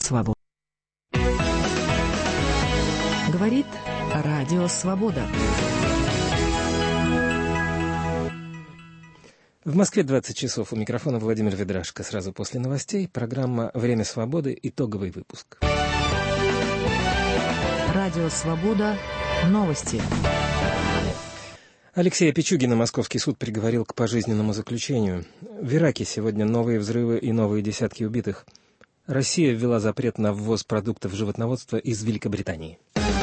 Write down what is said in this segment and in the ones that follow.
Свобода. Говорит Радио Свобода. В Москве 20 часов. У микрофона Владимир Ведрашко. Сразу после новостей программа «Время свободы». Итоговый выпуск. Радио Свобода. Новости. Алексея Пичугина московский суд приговорил к пожизненному заключению. В Ираке сегодня новые взрывы и новые десятки убитых. Россия ввела запрет на ввоз продуктов животноводства из Великобритании.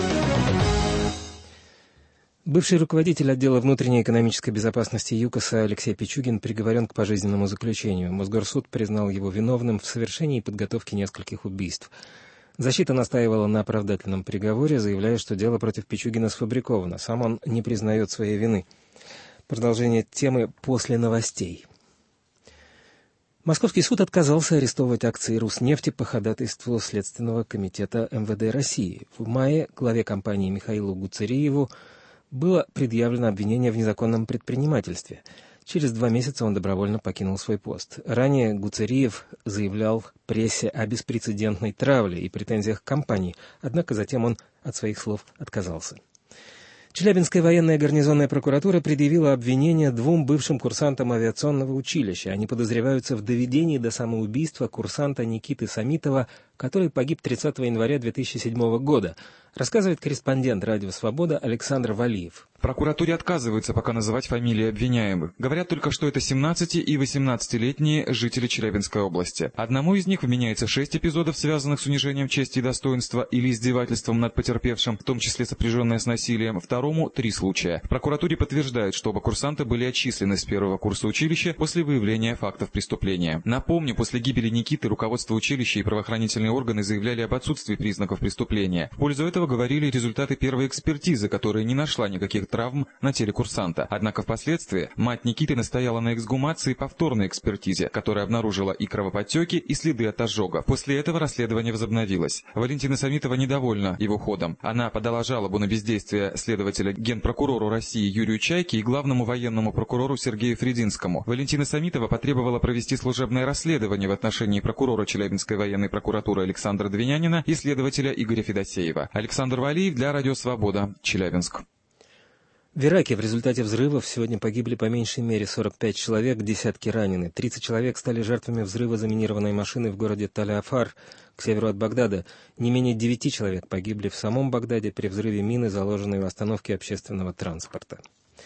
Бывший руководитель отдела внутренней экономической безопасности ЮКОСа Алексей Пичугин приговорен к пожизненному заключению. Мосгорсуд признал его виновным в совершении и подготовке нескольких убийств. Защита настаивала на оправдательном приговоре, заявляя, что дело против Пичугина сфабриковано. Сам он не признает своей вины. Продолжение темы после новостей. Московский суд отказался арестовывать акции «Руснефти» по ходатайству Следственного комитета МВД России. В мае главе компании Михаилу Гуцериеву было предъявлено обвинение в незаконном предпринимательстве. Через 2 месяца он добровольно покинул свой пост. Ранее Гуцериев заявлял прессе о беспрецедентной травле и претензиях к компании, однако затем он от своих слов отказался. Челябинская военная гарнизонная прокуратура предъявила обвинение 2 бывшим курсантам авиационного училища. Они подозреваются в доведении до самоубийства курсанта Никиты Самитова, который погиб 30 января 2007 года, рассказывает корреспондент «Радио Свобода» Александр Валиев. В прокуратуре отказываются пока называть фамилии обвиняемых. Говорят только, что это 17- и 18-летние жители Челябинской области. Одному из них вменяется 6 эпизодов, связанных с унижением чести и достоинства или издевательством над потерпевшим, в том числе сопряженное с насилием. Второму 3 случая. В прокуратуре подтверждают, что оба курсанта были отчислены с первого курса училища после выявления фактов преступления. Напомню, после гибели Никиты руководство училища и правоохранительные органы заявляли об отсутствии признаков преступления. В пользу этого говорили результаты первой экспертизы, которая не нашла никаких травм на теле курсанта. Однако впоследствии мать Никиты настояла на эксгумации и повторной экспертизе, которая обнаружила и кровоподтеки, и следы от ожога. После этого расследование возобновилось. Валентина Самитова недовольна его ходом. Она подала жалобу на бездействие следователя Генпрокурору России Юрию Чайке и главному военному прокурору Сергею Фрединскому. Валентина Самитова потребовала провести служебное расследование в отношении прокурора Челябинской военной прокуратуры Александра Двинянина и следователя Игоря Федосеева. Александр Валиев для Радио Свобода, Челябинск. В Ираке в результате взрывов сегодня погибли по меньшей мере 45 человек, десятки ранены. 30 человек стали жертвами взрыва заминированной машины в городе Таль-Афар, к северу от Багдада. Не менее 9 человек погибли в самом Багдаде при взрыве мины, заложенной в остановке общественного транспорта.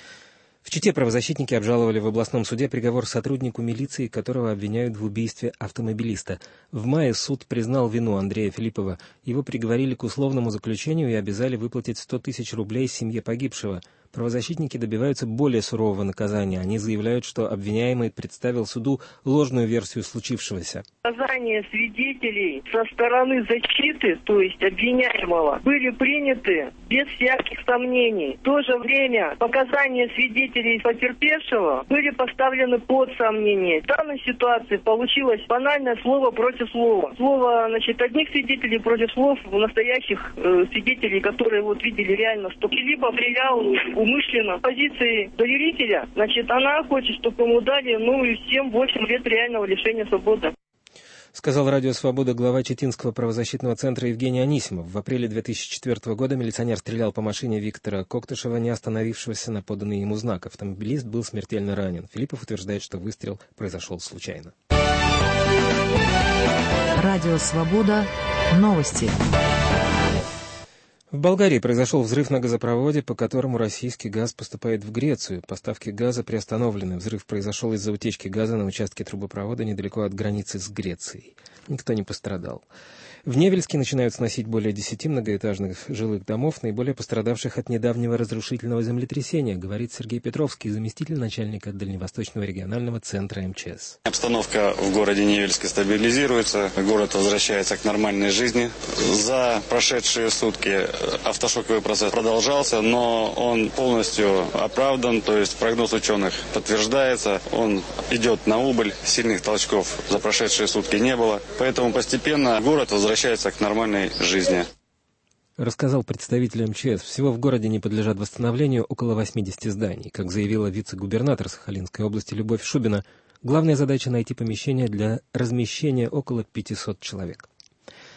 В Чите правозащитники обжаловали в областном суде приговор сотруднику милиции, которого обвиняют в убийстве автомобилиста. В мае суд признал вину Андрея Филиппова. Его приговорили к условному заключению и обязали выплатить 100 тысяч рублей семье погибшего. Правозащитники добиваются более сурового наказания. Они заявляют, что обвиняемый представил суду ложную версию случившегося. Показания свидетелей со стороны защиты, то есть обвиняемого, были приняты без всяких сомнений. В то же время показания свидетелей потерпевшего были поставлены под сомнение. В данной ситуации получилось банальное слово против слова. Слово, одних свидетелей против слов настоящих свидетелей, которые видели реально, что либо стрелял умышленно позиции доверителя, она хочет, чтобы ему дали, и 7-8 лет реального лишения свободы. Сказал Радио Свобода глава Читинского правозащитного центра Евгений Анисимов. В апреле 2004 года милиционер стрелял по машине Виктора Коктышева, не остановившегося на поданный ему знак. Автомобилист был смертельно ранен. Филиппов утверждает, что выстрел произошел случайно. Радио Свобода. Новости. В Болгарии произошел взрыв на газопроводе, по которому российский газ поступает в Грецию. Поставки газа приостановлены. Взрыв произошел из-за утечки газа на участке трубопровода недалеко от границы с Грецией. Никто не пострадал. В Невельске начинают сносить более 10 многоэтажных жилых домов, наиболее пострадавших от недавнего разрушительного землетрясения, говорит Сергей Петровский, заместитель начальника Дальневосточного регионального центра МЧС. Обстановка в городе Невельске стабилизируется, город возвращается к нормальной жизни. За прошедшие сутки автошоковый процесс продолжался, но он полностью оправдан, то есть прогноз ученых подтверждается, он идет на убыль, сильных толчков за прошедшие сутки не было, поэтому постепенно город возвращается к нормальной жизни. Рассказал представитель МЧС. Всего в городе не подлежат восстановлению около 80 зданий. Как заявила вице-губернатор Сахалинской области Любовь Шубина, главная задача — найти помещение для размещения около 500 человек.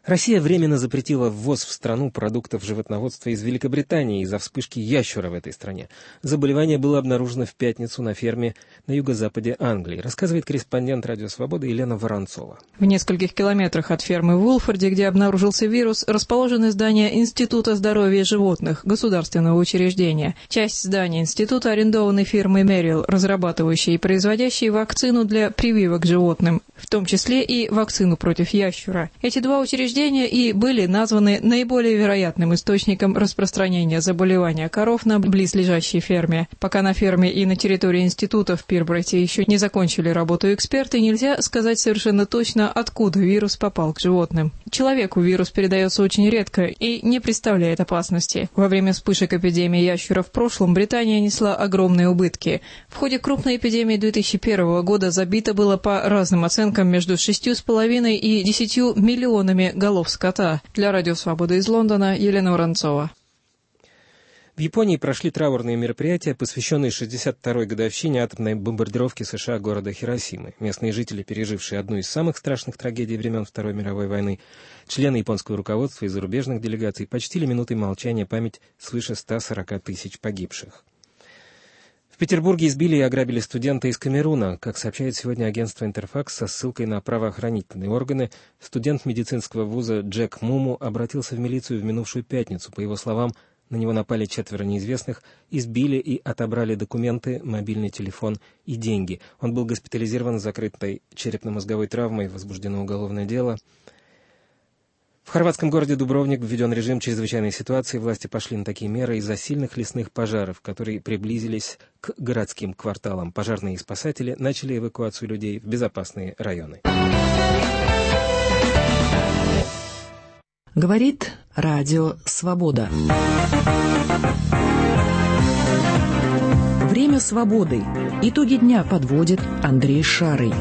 Россия временно запретила ввоз в страну продуктов животноводства из Великобритании из-за вспышки ящура в этой стране. Заболевание было обнаружено в пятницу на ферме на юго-западе Англии, рассказывает корреспондент «Радио Свобода» Елена Воронцова. В нескольких километрах от фермы в Уилфорде, где обнаружился вирус, расположено здание Института здоровья животных, государственного учреждения. Часть здания института арендованы фирмой Merrill, разрабатывающей и производящей вакцину для прививок животным, в том числе и вакцину против ящура. Эти два учреждения и были названы наиболее вероятным источником распространения заболевания коров на близлежащей ферме. Пока на ферме и на территории института в Пирбрайте еще не закончили работу эксперты, нельзя сказать совершенно точно, откуда вирус попал к животным. Человеку вирус передается очень редко и не представляет опасности. Во время вспышек эпидемии ящура в прошлом Британия несла огромные убытки. В ходе крупной эпидемии 2001 года забито было по разным оценкам между 6,5 и 10 миллионами голов скота. Для Радио Свобода из Лондона Елена Воронцова. В Японии прошли траурные мероприятия, посвященные 62-й годовщине атомной бомбардировки США города Хиросимы. Местные жители, пережившие одну из самых страшных трагедий времен Второй мировой войны, члены японского руководства и зарубежных делегаций почтили минутой молчания память свыше 140 тысяч погибших. В Петербурге избили и ограбили студента из Камеруна. Как сообщает сегодня агентство «Интерфакс» со ссылкой на правоохранительные органы, студент медицинского вуза Джек Муму обратился в милицию в минувшую пятницу. По его словам, на него напали 4 неизвестных, избили и отобрали документы, мобильный телефон и деньги. Он был госпитализирован с закрытой черепно-мозговой травмой, возбуждено уголовное дело. В хорватском городе Дубровник введен режим чрезвычайной ситуации. Власти пошли на такие меры из-за сильных лесных пожаров, которые приблизились к городским кварталам. Пожарные и спасатели начали эвакуацию людей в безопасные районы. Говорит Радио Свобода. Время свободы. Итоги дня подводит Андрей Шарый.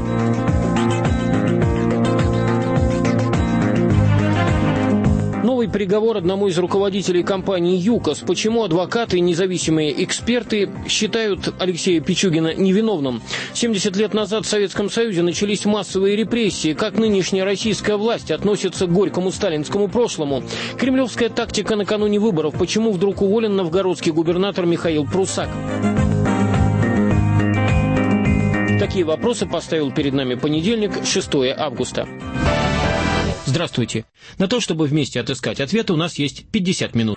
Новый приговор одному из руководителей компании «ЮКОС». Почему адвокаты и независимые эксперты считают Алексея Пичугина невиновным? 70 лет назад в Советском Союзе начались массовые репрессии. Как нынешняя российская власть относится к горькому сталинскому прошлому? Кремлевская тактика накануне выборов. Почему вдруг уволен новгородский губернатор Михаил Прусак? Такие вопросы поставил перед нами понедельник, 6 августа. Здравствуйте. На то, чтобы вместе отыскать ответы, у нас есть 50 минут.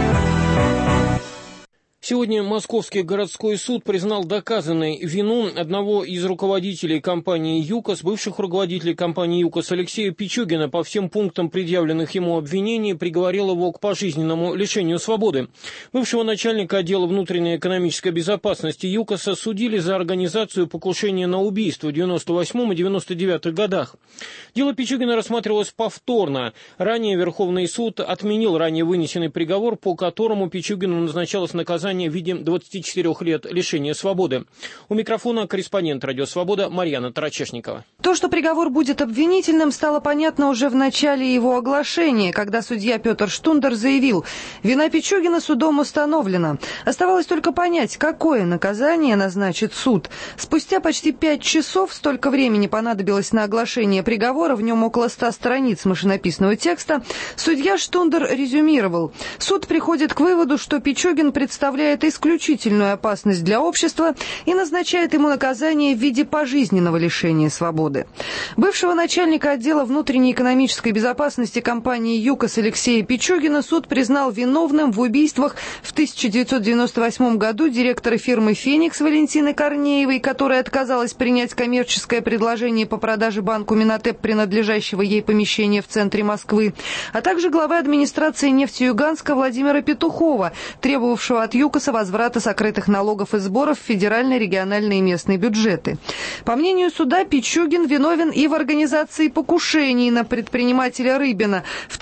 Сегодня Московский городской суд признал доказанной вину одного из руководителей компании «ЮКОС», бывших руководителей компании «ЮКОС» Алексея Пичугина. По всем пунктам предъявленных ему обвинений приговорил его к пожизненному лишению свободы. Бывшего начальника отдела внутренней экономической безопасности «ЮКОСа» судили за организацию покушения на убийство в 98 и 99 годах. Дело Пичугина рассматривалось повторно. Ранее Верховный суд отменил ранее вынесенный приговор, по которому Пичугину назначалось наказание в виде 24 лет лишения свободы. У микрофона корреспондент «Радио Свобода» Марьяна Тарачешникова. То, что приговор будет обвинительным, стало понятно уже в начале его оглашения, когда судья Петр Штундер заявил: вина Пичугина судом установлена. Оставалось только понять, какое наказание назначит суд. Спустя почти 5 часов, столько времени понадобилось на оглашение приговора, в нем около 100 страниц машинописного текста, судья Штундер резюмировал: суд приходит к выводу, что Пичугин представляет исключительную опасность для общества и назначает ему наказание в виде пожизненного лишения свободы. Бывшего начальника отдела внутренней экономической безопасности компании «ЮКОС» Алексея Пичугина суд признал виновным в убийствах в 1998 году директора фирмы «Феникс» Валентины Корнеевой, которая отказалась принять коммерческое предложение по продаже банку «Минотеп» принадлежащего ей помещения в центре Москвы, а также главы администрации «Нефтеюганска» Владимира Петухова, требовавшего от ЮКОСа возврата сокрытых налогов и сборов в федеральные, региональные и местные бюджеты. По мнению суда, Пичугин виновен и в организации покушений на предпринимателя Рыбина в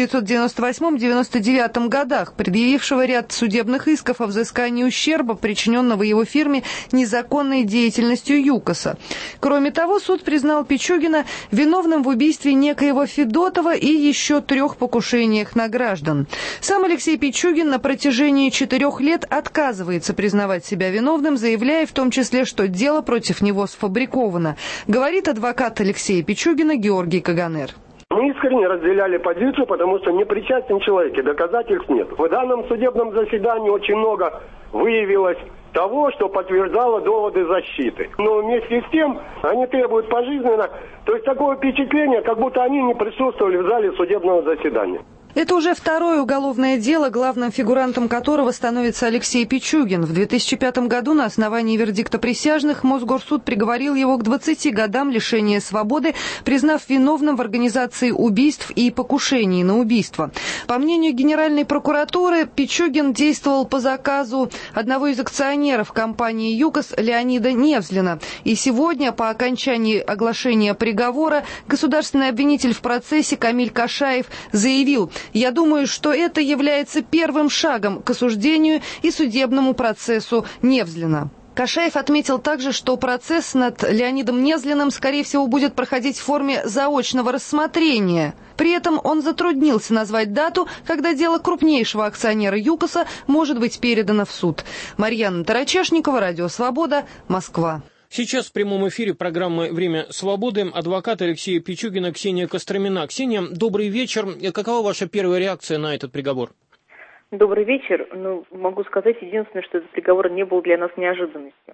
1998-1999 годах, предъявившего ряд судебных исков о взыскании ущерба, причиненного его фирме незаконной деятельностью ЮКОСа. Кроме того, суд признал Пичугина виновным в убийстве некоего Федотова и еще 3 покушениях на граждан. Сам Алексей Пичугин на протяжении 4 лет отказывается признавать себя виновным, заявляя в том числе, что дело против него сфабриковано, говорит адвокат Алексея Пичугина Георгий Каганер. Мы искренне разделяли позицию, потому что непричастен человек, и доказательств нет. В данном судебном заседании очень много выявилось того, что подтверждало доводы защиты. Но вместе с тем они требуют пожизненно. То есть такое впечатление, как будто они не присутствовали в зале судебного заседания. Это уже второе уголовное дело, главным фигурантом которого становится Алексей Пичугин. В 2005 году на основании вердикта присяжных Мосгорсуд приговорил его к 20 годам лишения свободы, признав виновным в организации убийств и покушении на убийство. По мнению Генеральной прокуратуры, Пичугин действовал по заказу одного из акционеров компании «ЮКОС» Леонида Невзлина. И сегодня, по окончании оглашения приговора, государственный обвинитель в процессе Камиль Кашаев заявил: «Я думаю, что это является первым шагом к осуждению и судебному процессу Невзлина». Кашаев отметил также, что процесс над Леонидом Невзлиным, скорее всего, будет проходить в форме заочного рассмотрения. При этом он затруднился назвать дату, когда дело крупнейшего акционера ЮКОСа может быть передано в суд. Марьяна Тарачешникова, Радио Свобода, Москва. Сейчас в прямом эфире программы «Время свободы» адвокат Алексея Пичугина Ксения Костромина. Ксения, добрый вечер. Какова ваша первая реакция на этот приговор? Добрый вечер. Могу сказать единственное, что этот приговор не был для нас неожиданностью.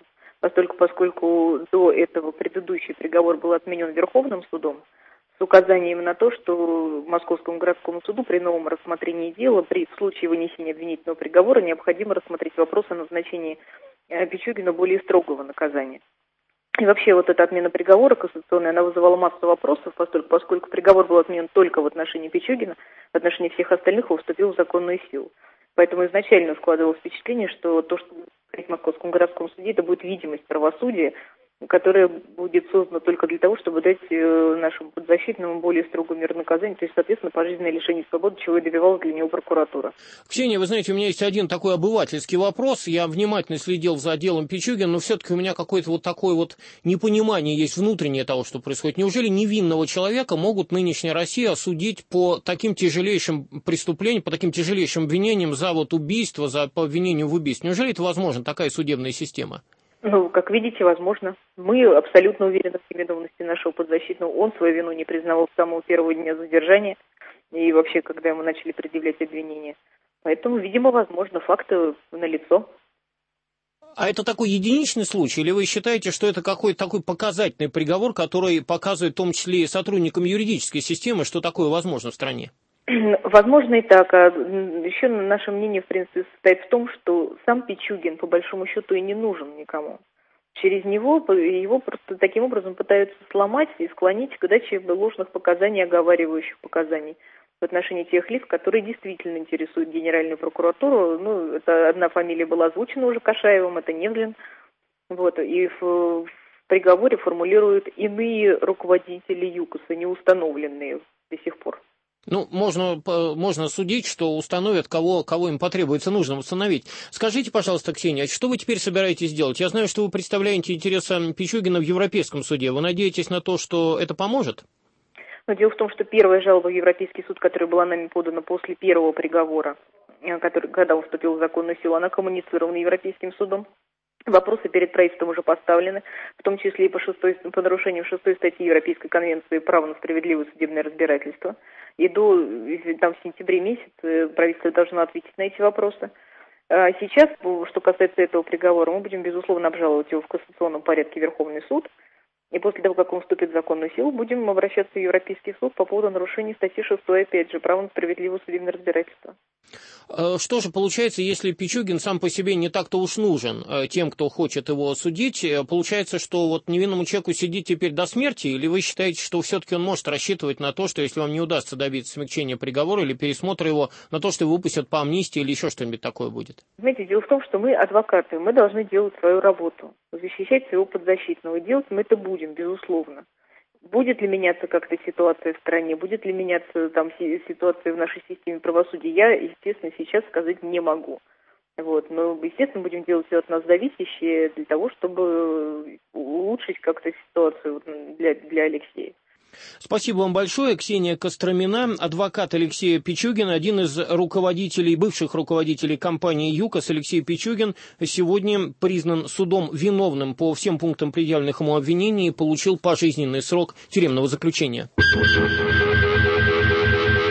Поскольку до этого предыдущий приговор был отменен Верховным судом с указанием на то, что Московскому городскому суду при новом рассмотрении дела, в случае вынесения обвинительного приговора, необходимо рассмотреть вопрос о назначении Пичугина более строгого наказания. И вообще вот эта отмена приговора кассационная, она вызывала массу вопросов, поскольку приговор был отменен только в отношении Пичугина, в отношении всех остальных он вступил в законную силу. Поэтому изначально складывалось впечатление, что то, что в Московском городском суде, это будет видимость правосудия, которая будет создана только для того, чтобы дать нашему подзащитному более строгую меру наказания, то есть, соответственно, пожизненное лишение свободы, чего и добивалась для него прокуратура. Ксения, вы знаете, у меня есть один такой обывательский вопрос. Я внимательно следил за делом Пичугина, но все-таки у меня какое-то вот такое вот непонимание есть внутреннее того, что происходит. Неужели невинного человека могут нынешняя Россия осудить по таким тяжелейшим преступлениям, по таким тяжелейшим обвинениям за вот убийство, по обвинению в убийстве? Неужели это возможно, такая судебная система? Как видите, возможно. Мы абсолютно уверены в невиновности нашего подзащитного. Он свою вину не признавал с самого первого дня задержания и вообще, когда ему начали предъявлять обвинения. Поэтому, видимо, возможно, факты налицо. А это такой единичный случай, или вы считаете, что это какой-то такой показательный приговор, который показывает в том числе и сотрудникам юридической системы, что такое возможно в стране? Возможно и так. А еще наше мнение, в принципе, состоит в том, что сам Пичугин, по большому счету, и не нужен никому. Через него его просто таким образом пытаются сломать и склонить к даче ложных показаний, оговаривающих показаний в отношении тех лиц, которые действительно интересуют Генеральную прокуратуру. Это одна фамилия была озвучена уже Кашаевым, это Невзлин. И в приговоре формулируют иные руководители ЮКОСа, не установленные до сих пор. Можно судить, что установят, кого им потребуется, нужно установить. Скажите, пожалуйста, Ксения, что вы теперь собираетесь делать? Я знаю, что вы представляете интересы Пичугина в Европейском суде. Вы надеетесь на то, что это поможет? Дело в том, что первая жалоба в Европейский суд, которая была нами подана после первого приговора, когда он вступил в законную силу, она коммуницирована Европейским судом. Вопросы перед правительством уже поставлены, в том числе и по нарушению 6 статьи Европейской конвенции «Право на справедливое судебное разбирательство». И в сентябре месяце правительство должно ответить на эти вопросы. А сейчас, что касается этого приговора, мы будем, безусловно, обжаловать его в кассационном порядке в Верховный суд. И после того, как он вступит в законную силу, будем обращаться в Европейский суд по поводу нарушения статьи 6, опять же, «Право на справедливое судебное разбирательство». Что же получается, если Пичугин сам по себе не так-то уж нужен тем, кто хочет его судить? Получается, что вот невинному человеку сидеть теперь до смерти? Или вы считаете, что все-таки он может рассчитывать на то, что если вам не удастся добиться смягчения приговора или пересмотра его, на то, что его выпустят по амнистии или еще что-нибудь такое будет? Знаете, дело в том, что мы адвокаты, мы должны делать свою работу, защищать своего подзащитного. Делать мы это будем, безусловно. Будет ли меняться как-то ситуация в стране, будет ли меняться ситуация в нашей системе правосудия, я, естественно, сейчас сказать не могу. Но, естественно, будем делать все от нас зависящее для того, чтобы улучшить как-то ситуацию для Алексея. Спасибо вам большое. Ксения Костромина, адвокат Алексея Пичугина, один из бывших руководителей компании ЮКОС. Алексей Пичугин сегодня признан судом виновным по всем пунктам предъявленных ему обвинений и получил пожизненный срок тюремного заключения.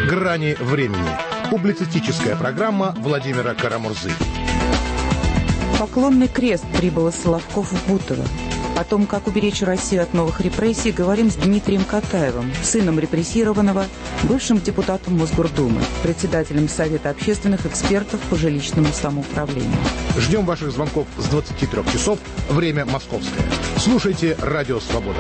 «Грани времени». Публицистическая программа Владимира Карамурзы. Поклонный крест прибыл из Соловков в Бутово. О том, как уберечь Россию от новых репрессий, говорим с Дмитрием Катаевым, сыном репрессированного, бывшим депутатом Мосгордумы, председателем Совета общественных экспертов по жилищному самоуправлению. Ждем ваших звонков с 23 часов, время московское. Слушайте «Радио Свобода».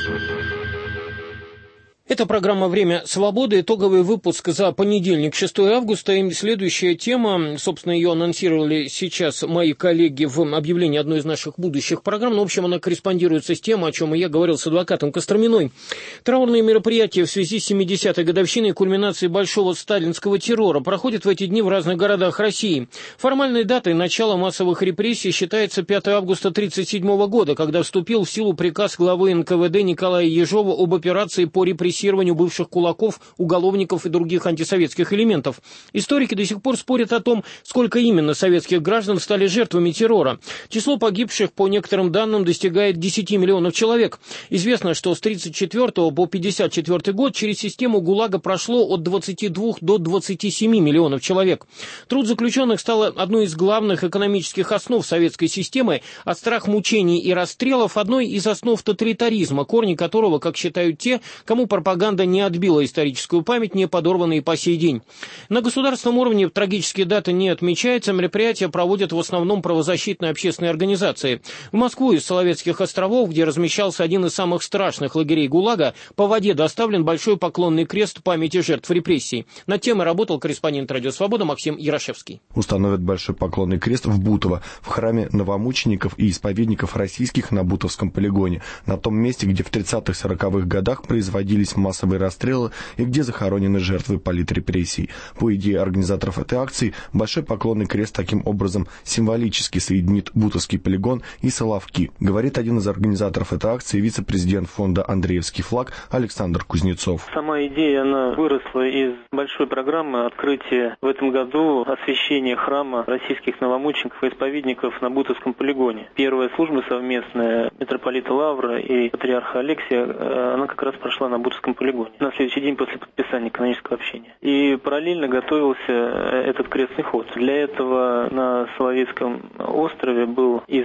Это программа «Время свободы», итоговый выпуск за понедельник, 6 августа. И следующая тема, собственно, ее анонсировали сейчас мои коллеги в объявлении одной из наших будущих программ. Но, в общем, она корреспондируется с тем, о чем и я говорил с адвокатом Костроминой. Траурные мероприятия в связи с 70-й годовщиной кульминации большого сталинского террора проходят в эти дни в разных городах России. Формальной датой начала массовых репрессий считается 5 августа 1937 года, когда вступил в силу приказ главы НКВД Николая Ежова об операции по репрессированию бывших кулаков, уголовников и других антисоветских элементов. Историки до сих пор спорят о том, сколько именно советских граждан стали жертвами террора. Число погибших, по некоторым данным, достигает 10 миллионов человек. Известно, что с 1934 по 1954 год через систему ГУЛАГа прошло от 22 до 27 миллионов человек. Труд заключенных стал одной из главных экономических основ советской системы, а страх мучений и расстрелов – одной из основ тоталитаризма, корни которого, как считают те, кому пропаганда не отбила историческую память, не подорванные по сей день. На государственном уровне трагические даты не отмечаются, мероприятия проводят в основном правозащитные общественные организации. В Москву из Соловецких островов, где размещался один из самых страшных лагерей ГУЛАГа, по воде доставлен большой поклонный крест памяти жертв репрессий. Над темой работал корреспондент «Радио Свобода» Максим Ярошевский. Установят большой поклонный крест в Бутово, в храме новомучеников и исповедников российских на Бутовском полигоне, на том месте, где в 30-40-х годах производились массовые расстрелы и где захоронены жертвы политрепрессий. По идее организаторов этой акции, большой поклонный крест таким образом символически соединит Бутовский полигон и Соловки, говорит один из организаторов этой акции, вице-президент фонда «Андреевский флаг» Александр Кузнецов. Сама идея, она выросла из большой программы открытия в этом году освящения храма российских новомучеников и исповедников на Бутовском полигоне. Первая служба совместная митрополита Лавра и патриарха Алексия, она как раз прошла на Бутовском полигоне на следующий день после подписания канонического общения. И параллельно готовился этот крестный ход. Для этого на Соловецком острове был из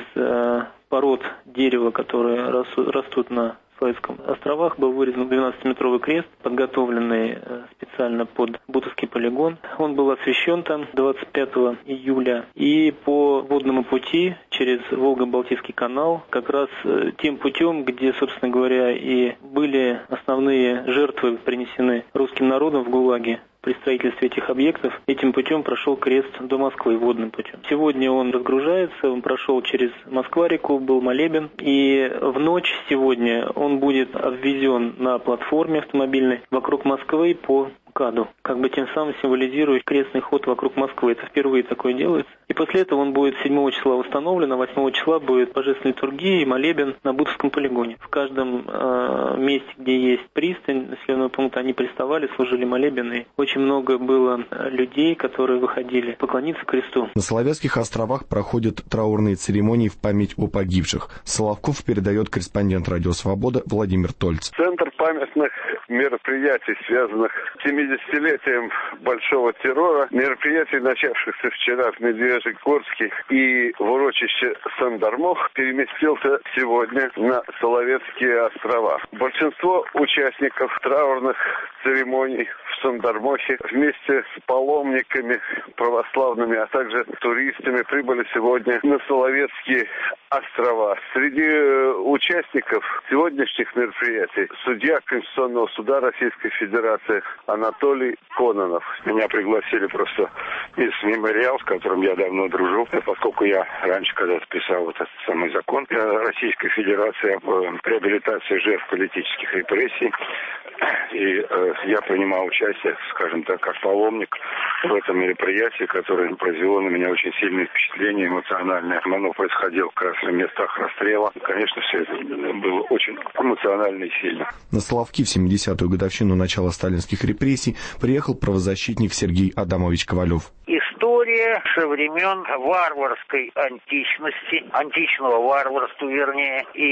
пород дерева, которые растут на Соловецком островах, был вырезан 12-метровый крест, подготовленный специально под Бутовский полигон. Он был освящен там 25 июля. И по водному пути через Волго-Балтийский канал, как раз тем путем, где, собственно говоря, и были основные жертвы принесены русским народом в ГУЛАГе, при строительстве этих объектов, этим путем прошел крест до Москвы водным путем. Сегодня он разгружается, он прошел через Москва-реку, был молебен, и в ночь сегодня он будет обвезен на платформе автомобильной вокруг Москвы по МКАДу, как бы тем самым символизируя крестный ход вокруг Москвы. Это впервые такое делается. И после этого он будет 7 числа установлен, а 8 числа будет божественная литургия и молебен на Бутовском полигоне. В каждом месте, где есть пристань населенного пункта, они приставали, служили молебены. Очень много было людей, которые выходили поклониться кресту. На Соловецких островах проходят траурные церемонии в память о погибших. Соловков передает корреспондент «Радио Свобода» Владимир Тольц. Центр памятных мероприятий, связанных с 70-летием большого террора, мероприятий, начавшихся вчера в Медвежьегорске и в урочище Сандармох, переместился сегодня на Соловецкие острова. Большинство участников траурных церемоний в Сандармохе вместе с паломниками православными, а также туристами прибыли сегодня на Соловецкие острова. Среди участников сегодняшних мероприятий судья Конституционного суда Российской Федерации Анатолий Кононов. Меня пригласили просто из мемориала, с которым я давно дружу, поскольку я раньше когда-то писал вот этот самый закон Российской Федерации об реабилитации жертв политических репрессий. И я принимал участие, скажем так, как паломник в этом мероприятии, которое произвело на меня очень сильное впечатление, эмоциональное. Оно происходило как раз в местах расстрела. Конечно, все это было очень эмоционально и сильно. На Соловки в 70-ю годовщину начала сталинских репрессий приехал правозащитник Сергей Адамович Ковалев. История со времен варварской античности, античного варварства, вернее, и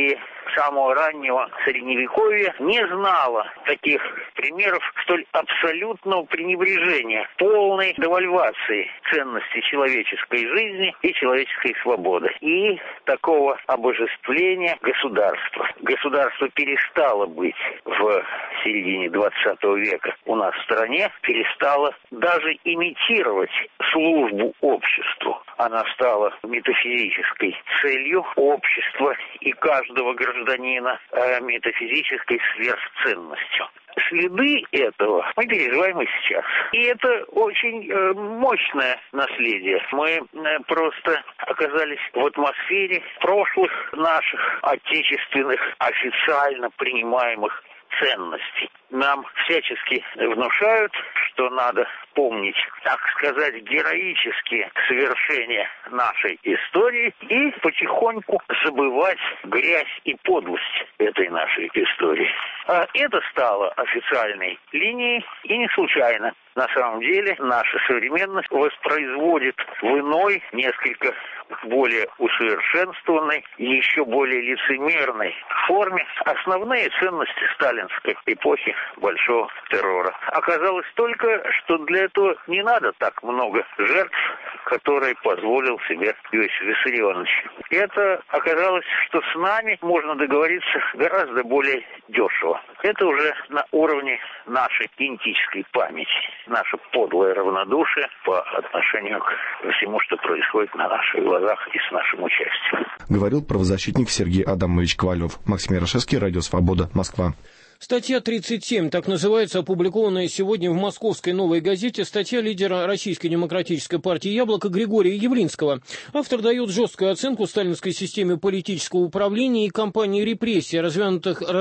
самого раннего Средневековья не знало таких примеров столь абсолютного пренебрежения, полной девальвации ценности человеческой жизни и человеческой свободы. И такого обожествления государства. Государство перестало быть в середине 20 века у нас в стране, перестало даже имитировать службу обществу. Она стала метафизической целью общества и каждого гражданина, метафизической сверхценностью. Следы этого мы переживаем и сейчас. И это очень мощное наследие. Мы просто оказались в атмосфере прошлых наших отечественных официально принимаемых ценностей. Нам всячески внушают, что надо помнить, так сказать, героические свершения нашей истории и потихоньку забывать грязь и подлость этой нашей истории. А это стало официальной линией, и не случайно. На самом деле наша современность воспроизводит в иной, несколько более усовершенствованной, еще более лицемерной форме основные ценности сталинской эпохи большого террора. Оказалось только, что для этого не надо так много жертв, которые позволил себе Иосиф Виссарионович. Это оказалось, что с нами можно договориться гораздо более дешево. Это уже на уровне нашей генетической памяти, наше подлое равнодушие по отношению к всему, что происходит на наших глазах и с нашим участием. Говорил правозащитник Сергей Адамович Ковалев. Максим Ярошевский, Радио Свобода, Москва. Статья 37, так называется, опубликованная сегодня в московской «Новой газете», статья лидера Российской демократической партии «Яблоко» Григория Явлинского. Автор дает жесткую оценку сталинской системе политического управления и кампании репрессий, развязанных в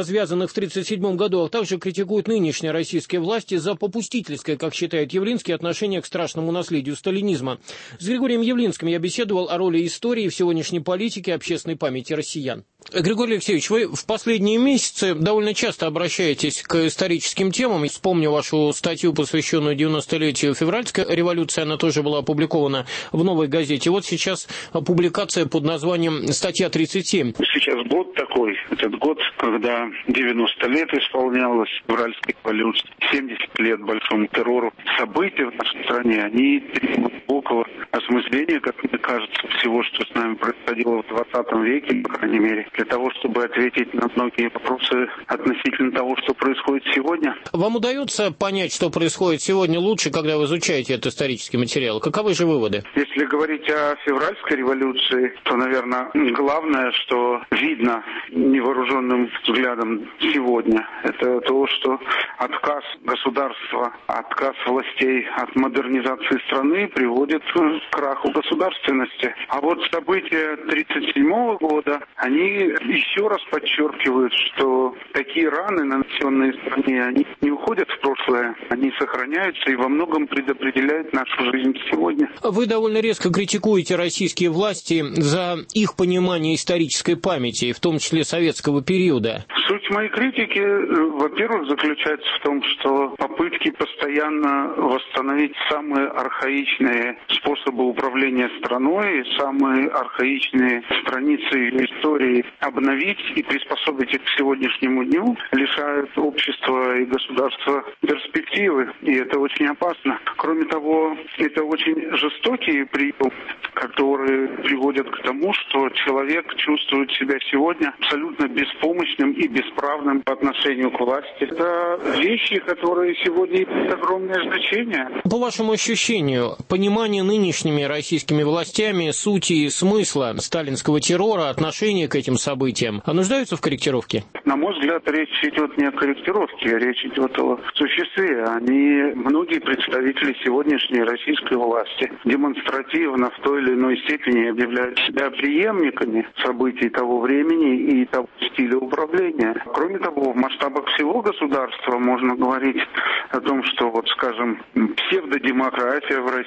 1937 году, а также критикует нынешние российские власти за попустительское, как считает Явлинский, отношение к страшному наследию сталинизма. С Григорием Явлинским я беседовал о роли истории в сегодняшней политике и общественной памяти россиян. Григорий Алексеевич, вы в последние месяцы довольно часто обращаетесь к историческим темам. Вспомню вашу статью, посвященную 90-летию февральской революции. Она тоже была опубликована в «Новой газете». Вот сейчас публикация под названием «Статья 37». Сейчас год такой. Этот год, когда 90 лет исполнялось февральской революции, 70 лет большому террору. События в нашей стране, они требуют глубокого осмысления, как мне кажется, всего, что с нами происходило в 20 веке, по крайней мере, для того, чтобы ответить на многие вопросы относительно того, что происходит сегодня. Вам удается понять, что происходит сегодня, лучше, когда вы изучаете этот исторический материал? Каковы же выводы? Если говорить о февральской революции, то, наверное, главное, что видно невооруженным взглядом сегодня, это то, что отказ государства, отказ властей от модернизации страны приводит к краху государственности. А вот события 1937 года, они еще раз подчеркивают, что такие раны, нанесенные стране, они не уходят в прошлое, они сохраняются и во многом предопределяют нашу жизнь сегодня. Вы довольно резко критикуете российские власти за их понимание исторической памяти, в том числе советского периода. Суть моей критики, во-первых, заключается в том, что попытки постоянно восстановить самые архаичные способы управления страной, самые архаичные страницы ее истории обновить и приспособить их к сегодняшнему дню, лишают общества и государства перспективы, и это очень опасно. Кроме того, это очень жестокие приемы, которые приводят к тому, что человек чувствует себя сегодня абсолютно беспомощным и бесправным по отношению к власти. Это вещи, которые сегодня имеют огромное значение. По вашему ощущению, понимание нынешними российскими властями сути и смысла сталинского террора, отношения к этим событиям, нуждаются в корректировке? На мой взгляд, речь идет не о корректировке, речь идет о существе. Многие представители сегодняшней российской власти демонстративно в той или иной степени объявляют себя преемниками событий того времени и того стиля управления. Кроме того, в масштабах всего государства можно говорить о том, что, скажем, псевдодемократия в России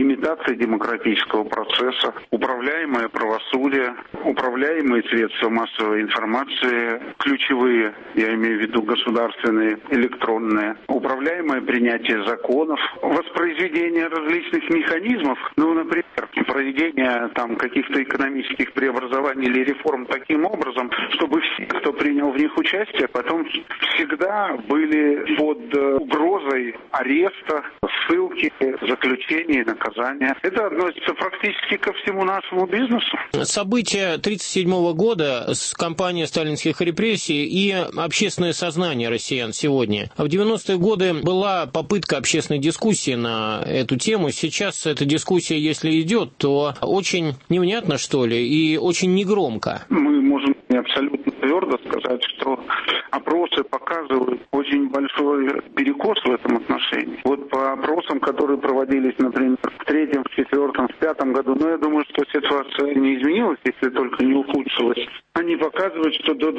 имитация демократического процесса, управляемое правосудие, управляемые средства массовой информации, ключевые, я имею в виду государственные, электронные, управляемое принятие законов, воспроизведение различных механизмов, например, проведение каких-то экономических преобразований или реформ таким образом, чтобы все, кто принял в них участие, потом всегда были под угрозой ареста, ссылки, заключения, наказания. Это относится практически ко всему нашему бизнесу. События 1937 года, кампания сталинских репрессий и общественное сознание россиян сегодня. В 90-е годы была попытка общественной дискуссии на эту тему. Сейчас эта дискуссия, если идет, то очень невнятно, что ли, и очень негромко. Мы можем абсолютно твердо сказать, что опросы показывают очень большой перекос в этом отношении. Вот по опросам, которые проводились, например, в 3-м, в 4-м, в 5-м году, я думаю, что ситуация не изменилась, если только не ухудшилась. Они показывают, что до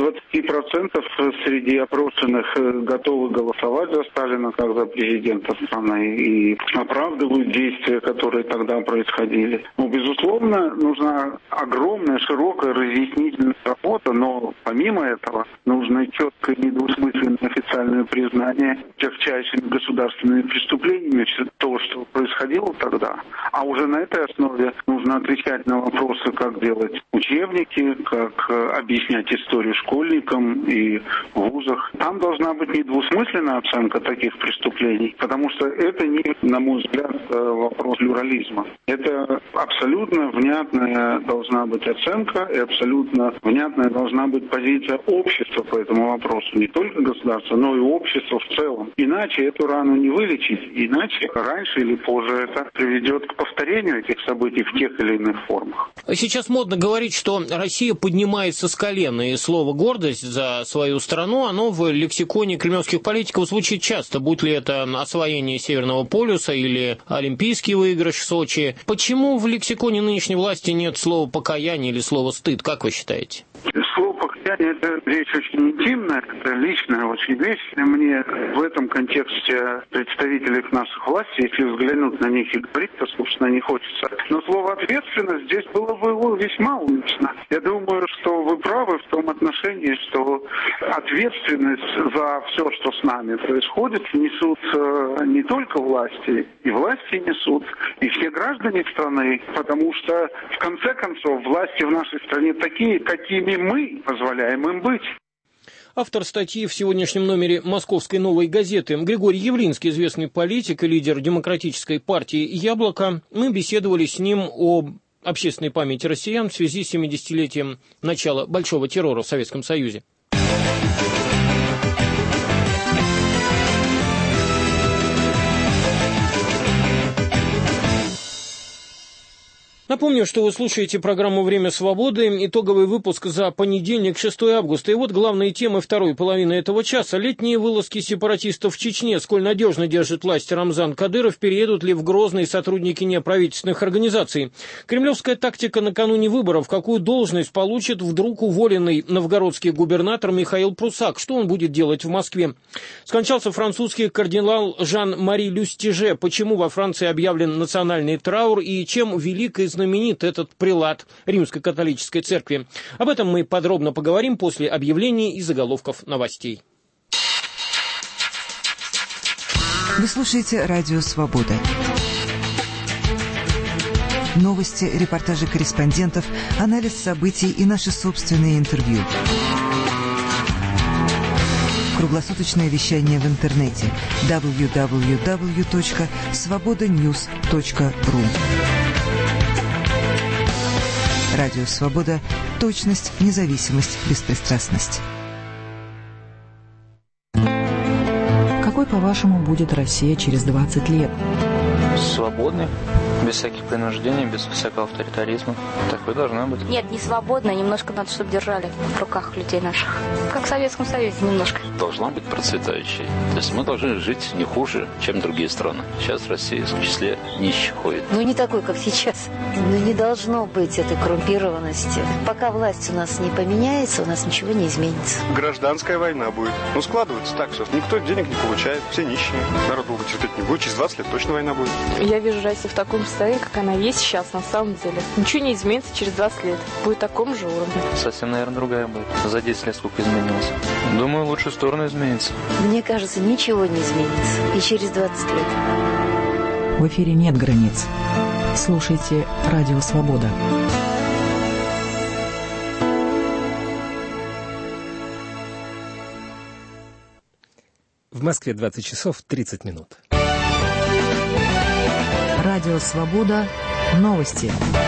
20% среди опрошенных готовы голосовать за Сталина как за президента страны и оправдывают действия, которые тогда происходили. Безусловно, нужна огромная, широкая разъяснительная работа, но помимо этого нужно четкое, недвусмысленное официальное признание тягчайшими государственными преступлениями то, что происходило тогда. А уже на этой основе нужно отвечать на вопросы, как делать учебники, как объяснять историю школьникам и в вузах. Там должна быть недвусмысленная оценка таких преступлений, потому что это не, на мой взгляд, вопрос плюрализма. Это абсолютно внятная должна быть оценка и абсолютно внятная должна быть позиция общества по этому вопросу. Не только государства, но и общества в целом. Иначе эту рану не вылечить, иначе раньше или позже это приведет к повторению этих событий в тех или иных формах. Сейчас модно говорить, что Россия поднимается с колен, и слово «гордость» за свою страну, оно в лексиконе кремлевских политиков звучит часто, будь ли это освоение Северного полюса или олимпийский выигрыш в Сочи. Почему в лексиконе нынешней власти нет слова «покаяние» или слова «стыд», как вы считаете? Слово «покаяние» — это вещь очень интимная, это личная очень вещь. Мне в этом контексте представителей наших властей, если взглянуть на них и говорить-то, собственно, не хочется. Но слово «ответственность» здесь было бы весьма уместно. Я думаю, что вы правы в том отношении, что ответственность за все, что с нами происходит, несут не только власти, и власти несут, и все граждане страны, потому что, в конце концов, власти в нашей стране такие, какими мы позволяем им быть. Автор статьи в сегодняшнем номере «Московской новой газеты» Григорий Явлинский, известный политик и лидер демократической партии «Яблоко». Мы беседовали с ним об общественной памяти россиян в связи с 70-летием начала большого террора в Советском Союзе. Напомню, что вы слушаете программу «Время свободы», итоговый выпуск за понедельник, 6 августа. И вот главные темы второй половины этого часа. Летние вылазки сепаратистов в Чечне. Сколь надежно держит власть Рамзан Кадыров, переедут ли в Грозный сотрудники неправительственных организаций. Кремлевская тактика накануне выборов. Какую должность получит вдруг уволенный новгородский губернатор Михаил Прусак? Что он будет делать в Москве? Скончался французский кардинал Жан-Мари Люстиже. Почему во Франции объявлен национальный траур и чем велик и знаменит этот прелат Римско-католической церкви. Об этом мы подробно поговорим после объявлений и заголовков новостей. Вы слушаете «Радио Свобода». Новости, репортажи корреспондентов, анализ событий и наши собственные интервью. Круглосуточное вещание в интернете www.svobodanews.ru. Радио «Свобода». Точность, независимость, беспристрастность. Какой, по-вашему, будет Россия через 20 лет? Свободный, без всяких принуждений, без всякого авторитаризма. Такой должна быть. Нет, не свободная, немножко надо, чтобы держали в руках людей наших. Как в Советском Союзе немножко. Должна быть процветающей. То есть мы должны жить не хуже, чем другие страны. Сейчас Россия в числе нищих ходит. Ну не такой, как сейчас. Ну не должно быть этой коррумпированности. Пока власть у нас не поменяется, у нас ничего не изменится. Гражданская война будет. Складывается так, что никто денег не получает, все нищие. Народ долго терпеть не будет, через 20 лет точно война будет. Я вижу Россию в таком состоянии, как она есть сейчас на самом деле. Ничего не изменится через 20 лет. Будет в таком же уровне. Совсем, наверное, другая будет. За 10 лет сколько изменилось. Думаю, в лучшую сторону изменится. Мне кажется, ничего не изменится и через 20 лет. В эфире «Нет границ». Слушайте «Радио Свобода». В Москве 20 часов 30 минут. Радио «Свобода». Новости.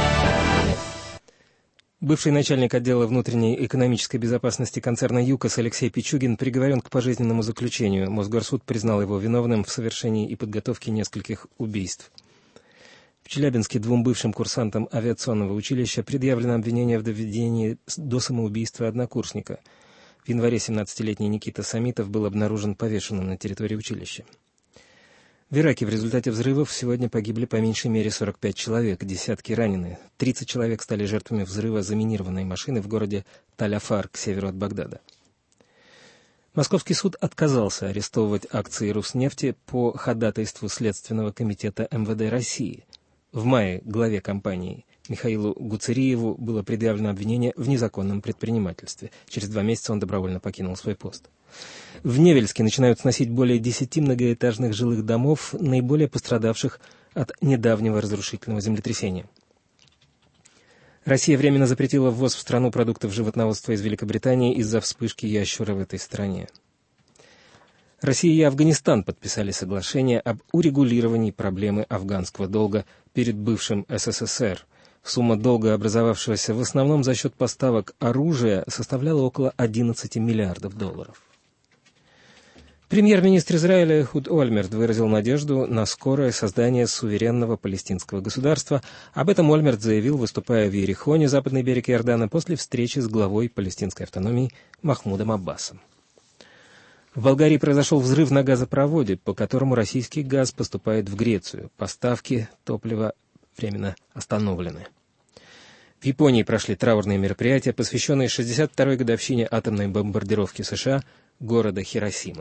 Бывший начальник отдела внутренней экономической безопасности концерна «ЮКОС» Алексей Пичугин приговорен к пожизненному заключению. Мосгорсуд признал его виновным в совершении и подготовке нескольких убийств. В Челябинске 2 бывшим курсантам авиационного училища предъявлено обвинение в доведении до самоубийства однокурсника. В январе 17-летний Никита Самитов был обнаружен повешенным на территории училища. В Ираке в результате взрывов сегодня погибли по меньшей мере 45 человек, десятки ранены. 30 человек стали жертвами взрыва заминированной машины в городе Таль-Афар к северу от Багдада. Московский суд отказался арестовывать акции Роснефти по ходатайству Следственного комитета МВД России. В мае главе компании Михаилу Гуцериеву было предъявлено обвинение в незаконном предпринимательстве. Через 2 месяца он добровольно покинул свой пост. В Невельске начинают сносить более 10 многоэтажных жилых домов, наиболее пострадавших от недавнего разрушительного землетрясения. Россия временно запретила ввоз в страну продуктов животноводства из Великобритании из-за вспышки ящера в этой стране. Россия и Афганистан подписали соглашение об урегулировании проблемы афганского долга перед бывшим СССР. Сумма долга, образовавшегося в основном за счет поставок оружия, составляла около 11 миллиардов долларов. Премьер-министр Израиля Эхуд Ольмерт выразил надежду на скорое создание суверенного палестинского государства. Об этом Ольмерт заявил, выступая в Иерихоне, западный берег Иордана, после встречи с главой палестинской автономии Махмудом Аббасом. В Болгарии произошел взрыв на газопроводе, по которому российский газ поступает в Грецию. Поставки топлива временно остановлены. В Японии прошли траурные мероприятия, посвященные 62-й годовщине атомной бомбардировки США города Хиросимы.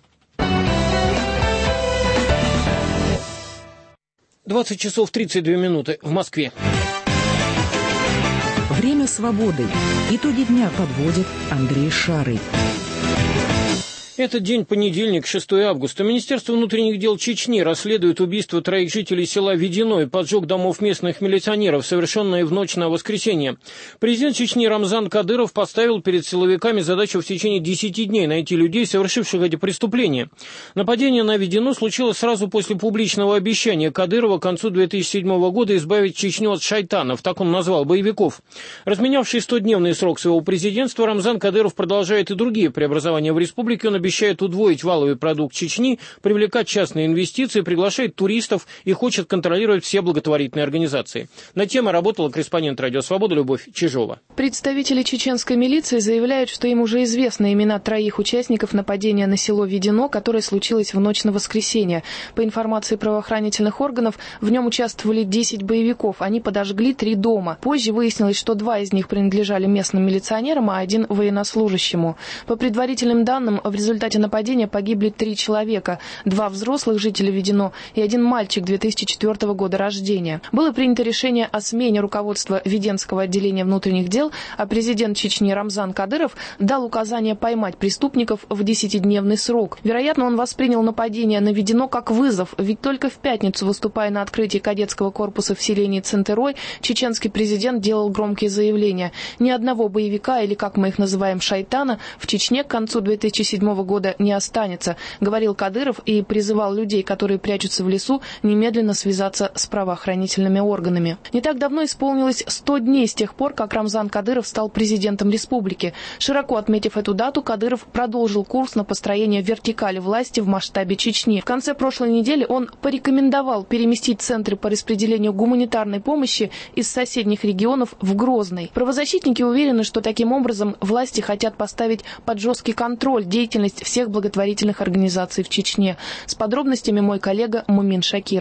20 часов 32 минуты в Москве. Время свободы. Итоги дня подводит Андрей Шарый. Этот день, понедельник, 6 августа. Министерство внутренних дел Чечни расследует убийство 3 жителей села Ведено и поджог домов местных милиционеров, совершенное в ночь на воскресенье. Президент Чечни Рамзан Кадыров поставил перед силовиками задачу в течение 10 дней найти людей, совершивших эти преступления. Нападение на Ведено случилось сразу после публичного обещания Кадырова к концу 2007 года избавить Чечню от шайтанов, так он назвал боевиков. Разменявший 100-дневный срок своего президентства, Рамзан Кадыров продолжает и другие преобразования в республике. Он обещает удвоить валовый продукт Чечни, привлекать частные инвестиции, приглашает туристов и хочет контролировать все благотворительные организации. На тему работала корреспондент «Радио Свобода» Любовь Чижова. Представители чеченской милиции заявляют, что им уже известны имена 3 участников нападения на село Ведено, которое случилось в ночь на воскресенье. По информации правоохранительных органов, в нем участвовали 10 боевиков. Они подожгли 3 дома. Позже выяснилось, что 2 из них принадлежали местным милиционерам, а 1 военнослужащему. По предварительным данным, в результате нападения погибли 3 человека, 2 взрослых жителя Ведено и 1 мальчик 2004 года рождения. Было принято решение о смене руководства Веденского отделения внутренних дел, а президент Чечни Рамзан Кадыров дал указание поймать преступников в 10-дневный срок. Вероятно, он воспринял нападение на Ведено как вызов, ведь только в пятницу, выступая на открытии кадетского корпуса в селении Центерой, чеченский президент делал громкие заявления. Ни одного боевика, или как мы их называем, шайтана, в Чечне к концу 2007 года не останется, говорил Кадыров и призывал людей, которые прячутся в лесу, немедленно связаться с правоохранительными органами. Не так давно исполнилось 100 дней с тех пор, как Рамзан Кадыров стал президентом республики. Широко отметив эту дату, Кадыров продолжил курс на построение вертикали власти в масштабе Чечни. В конце прошлой недели он порекомендовал переместить центры по распределению гуманитарной помощи из соседних регионов в Грозный. Правозащитники уверены, что таким образом власти хотят поставить под жесткий контроль деятельность всех благотворительных организаций в Чечне. С подробностями мой коллега Мумин Шакиров.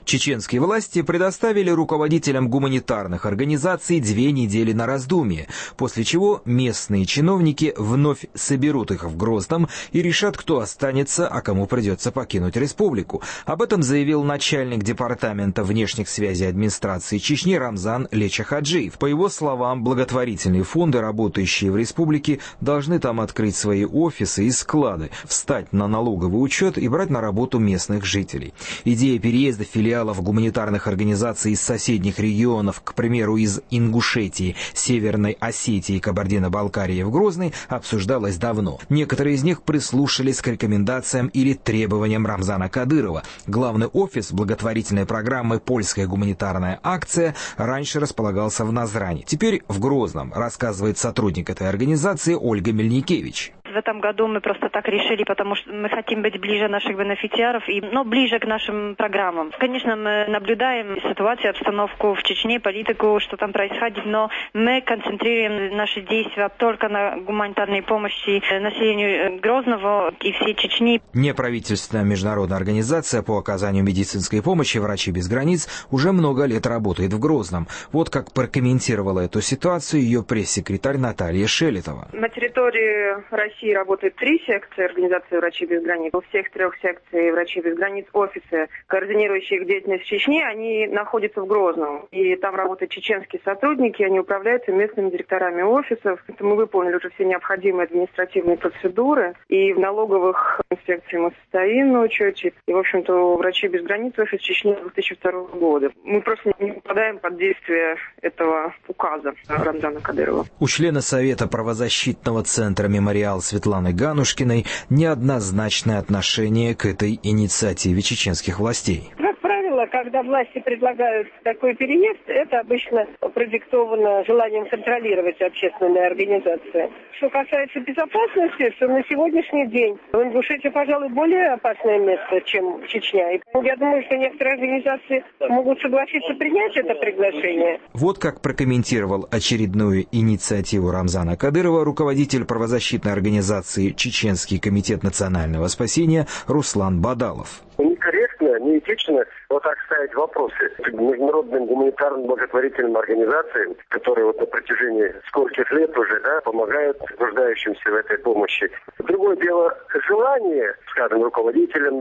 Чеченские власти предоставили руководителям гуманитарных организаций 2 недели на раздумье, после чего местные чиновники вновь соберут их в Грозном и решат, кто останется, а кому придется покинуть республику. Об этом заявил начальник департамента внешних связей администрации Чечни Рамзан Лечахаджиев. По его словам, благотворительные фонды, работающие в республике, должны там открыть свои офисы и склады, встать на налоговый учет и брать на работу местных жителей. Идея переезда филиалов гуманитарных организаций из соседних регионов, к примеру, из Ингушетии, Северной Осетии и Кабардино-Балкарии в Грозный, обсуждалась давно. Некоторые из них прислушались к рекомендациям или требованиям Рамзана Кадырова. Главный офис благотворительной программы «Польская гуманитарная акция» раньше располагался в Назране. Теперь в Грозном, рассказывает сотрудник этой организации Ольга Мельникевич. В этом году мы просто так решили, потому что мы хотим быть ближе наших бенефициаров и ближе к нашим программам. Конечно, мы наблюдаем ситуацию, обстановку в Чечне, политику, что там происходит, но мы концентрируем наши действия только на гуманитарной помощи населению Грозного и всей Чечни. Неправительственная международная организация по оказанию медицинской помощи «Врачи без границ» уже много лет работает в Грозном. Вот как прокомментировала эту ситуацию ее пресс-секретарь Наталья Шелетова. На территории России работает 3 секции организации «Врачи без границ». У всех 3 секций «Врачи без границ» офисы, координирующие их деятельность в Чечне, они находятся в Грозном. И там работают чеченские сотрудники, они управляются местными директорами офисов. Это мы выполнили уже все необходимые административные процедуры. И в налоговых инспекциях мы состоим на учете. И, в общем-то, «Врачи без границ» офис Чечни 2002 года. Мы просто не попадаем под действие этого указа Рамзана Кадырова. У члена Совета правозащитного центра «Мемориал» Светланы Ганушкиной неоднозначное отношение к этой инициативе чеченских властей. Как правило, когда власти предлагают такой переезд, это обычно продиктовано желанием контролировать общественные организации. Что касается безопасности, то на сегодняшний день в Ингушетии, пожалуй, более опасное место, чем Чечня. И я думаю, что некоторые организации могут согласиться принять это приглашение. Вот как прокомментировал очередную инициативу Рамзана Кадырова руководитель правозащитной организации «Чеченский комитет национального спасения» Руслан Бадалов. Некорректно, неэтично вот так ставить вопросы международным гуманитарным благотворительным организациям, которые вот на протяжении скольких лет уже помогают нуждающимся в этой помощи. Другое дело желание, скажем, руководителям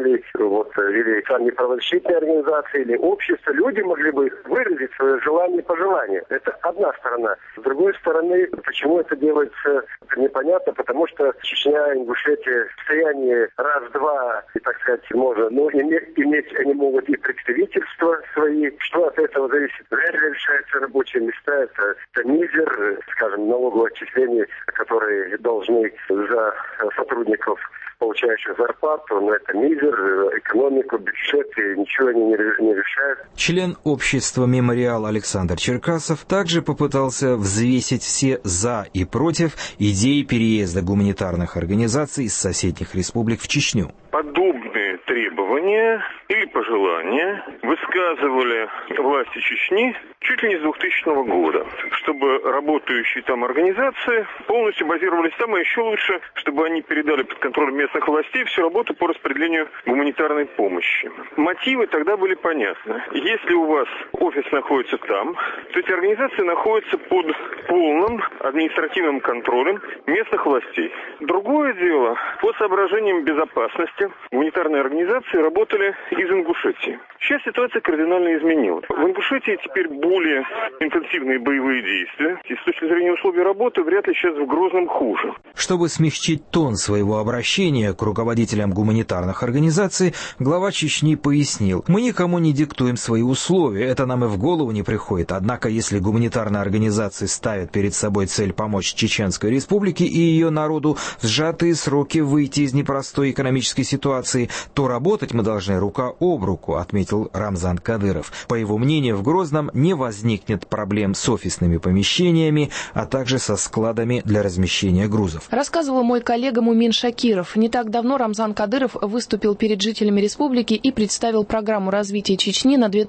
или сами правозащитные организации, или общество, люди могли бы выразить свое желание и пожелание. Это одна сторона. С другой стороны, почему это делается, непонятно, потому что Чечня, Ингушетия в состоянии раз-два, и, так сказать, можно, иметь они могут и представительства свои. Что от этого зависит? Вряд ли решаются рабочие места. Это мизер, скажем, налоговые отчисления, которые должны за сотрудников, получающих зарплату, но это мизер, экономику, бюджет, и ничего они не решают. Член общества «Мемориал» Александр Черкасов также попытался взвесить все «за» и «против» идеи переезда гуманитарных организаций из соседних республик в Чечню. Подобные требования или пожелания высказывали власти Чечни чуть ли не с 2000 года, чтобы работающие там организации полностью базировались там, а еще лучше, чтобы они передали под контроль местных властей всю работу по распределению гуманитарной помощи. Мотивы тогда были понятны. Если у вас офис находится там, то эти организации находятся под полным административным контролем местных властей. Другое дело, по соображениям безопасности, гуманитарные организации работали из Ингушетии. Сейчас ситуация кардинально изменилась. В Ингушетии теперь более интенсивные боевые действия. И с точки зрения условий работы вряд ли сейчас в Грозном хуже. Чтобы смягчить тон своего обращения к руководителям гуманитарных организаций, глава Чечни пояснил: «Мы никому не диктуем свои условия, это нам и в голову не приходит. Однако, если гуманитарные организации ставят перед собой цель помочь Чеченской Республике и ее народу в сжатые сроки выйти из непростой экономической ситуации, то работать мы должны рука об руку», отметил Рамзан Кадыров. По его мнению, в Грозном не возникнет проблем с офисными помещениями, а также со складами для размещения грузов. Рассказывал мой коллега Мумин Шакиров. Не так давно Рамзан Кадыров выступил перед жителями республики и представил программу развития Чечни на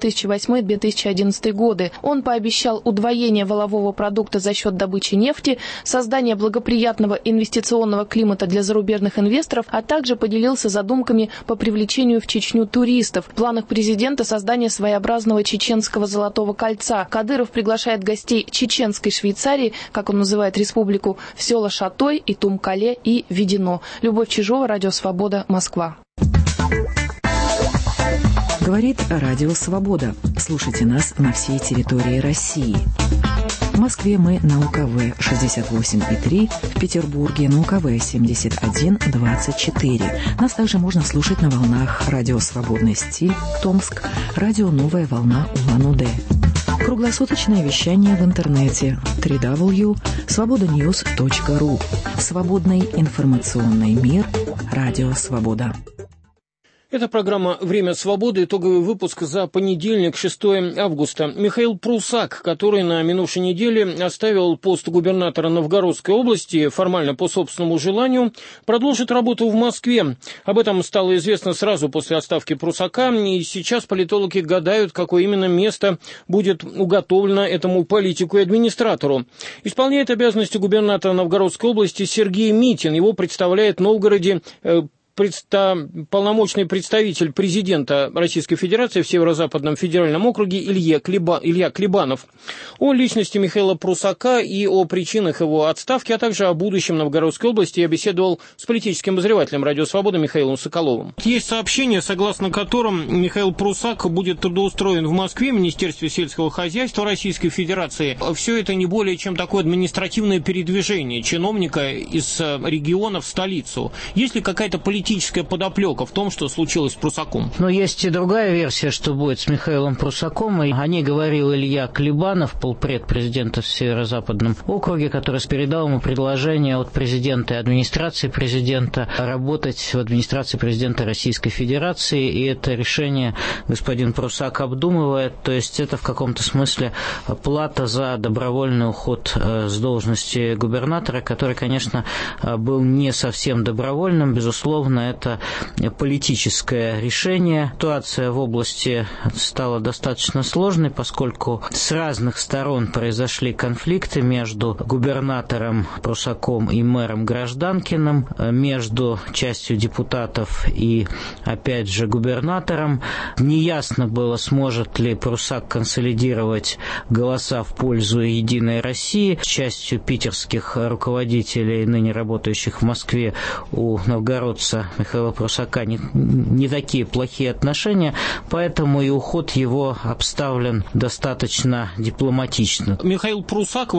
2008-2011 годы. Он пообещал удвоение валового продукта за счет добычи нефти, создание благоприятного инвестиционного климата для зарубежных инвесторов, а также поделился задумками по привлечению в Чечню туристов. В планах президента президента создание своеобразного чеченского золотого кольца. Кадыров приглашает гостей чеченской Швейцарии, как он называет республику, в села Шатой, Итум-Кале и Ведено. Любовь Чижова, Радио Свобода, Москва. Говорит Радио Свобода. Слушайте нас на всей территории России. В Москве мы на УКВ 68,3, в Петербурге на УКВ 71,24. Нас также можно слушать на волнах Радио Свободный стиль, Томск, Радио Новая волна Улан-Удэ. Круглосуточное вещание в интернете www.svobodanews.ru. Свободный информационный мир. Радио Свобода. Это программа «Время свободы», итоговый выпуск за понедельник, 6 августа. Михаил Прусак, который на минувшей неделе оставил пост губернатора Новгородской области, формально по собственному желанию, продолжит работу в Москве. Об этом стало известно сразу после отставки Прусака, и сейчас политологи гадают, какое именно место будет уготовлено этому политику и администратору. Исполняет обязанности губернатора Новгородской области Сергей Митин. Его представляет в Новгороде полномочный представитель президента Российской Федерации в Северо-Западном федеральном округе Илья Клебанов. О личности Михаила Прусака и о причинах его отставки, а также о будущем Новгородской области я беседовал с политическим обозревателем «Радио Свобода» Михаилом Соколовым. Есть сообщение, согласно которым Михаил Прусак будет трудоустроен в Москве, в Министерстве сельского хозяйства Российской Федерации. Все это не более чем такое административное передвижение чиновника из региона в столицу. Есть ли какая-то политическая подоплека в том, что случилось с Прусаком? Но есть и другая версия, что будет с Михаилом Прусаком. И о ней говорил Илья Клебанов, полпред президента в Северо-Западном округе, который передал ему предложение от президента и администрации президента работать в администрации президента Российской Федерации. И это решение господин Прусак обдумывает. То есть это в каком-то смысле плата за добровольный уход с должности губернатора, который, конечно, был не совсем добровольным, безусловно. Это политическое решение. Ситуация в области стала достаточно сложной, поскольку с разных сторон произошли конфликты между губернатором Прусаком и мэром Гражданкиным, между частью депутатов и, опять же, губернатором. Неясно было, сможет ли Прусак консолидировать голоса в пользу «Единой России». С частью питерских руководителей, ныне работающих в Москве, у новгородца Михаила Прусака не такие плохие отношения, поэтому и уход его обставлен достаточно дипломатично. Михаил Прусак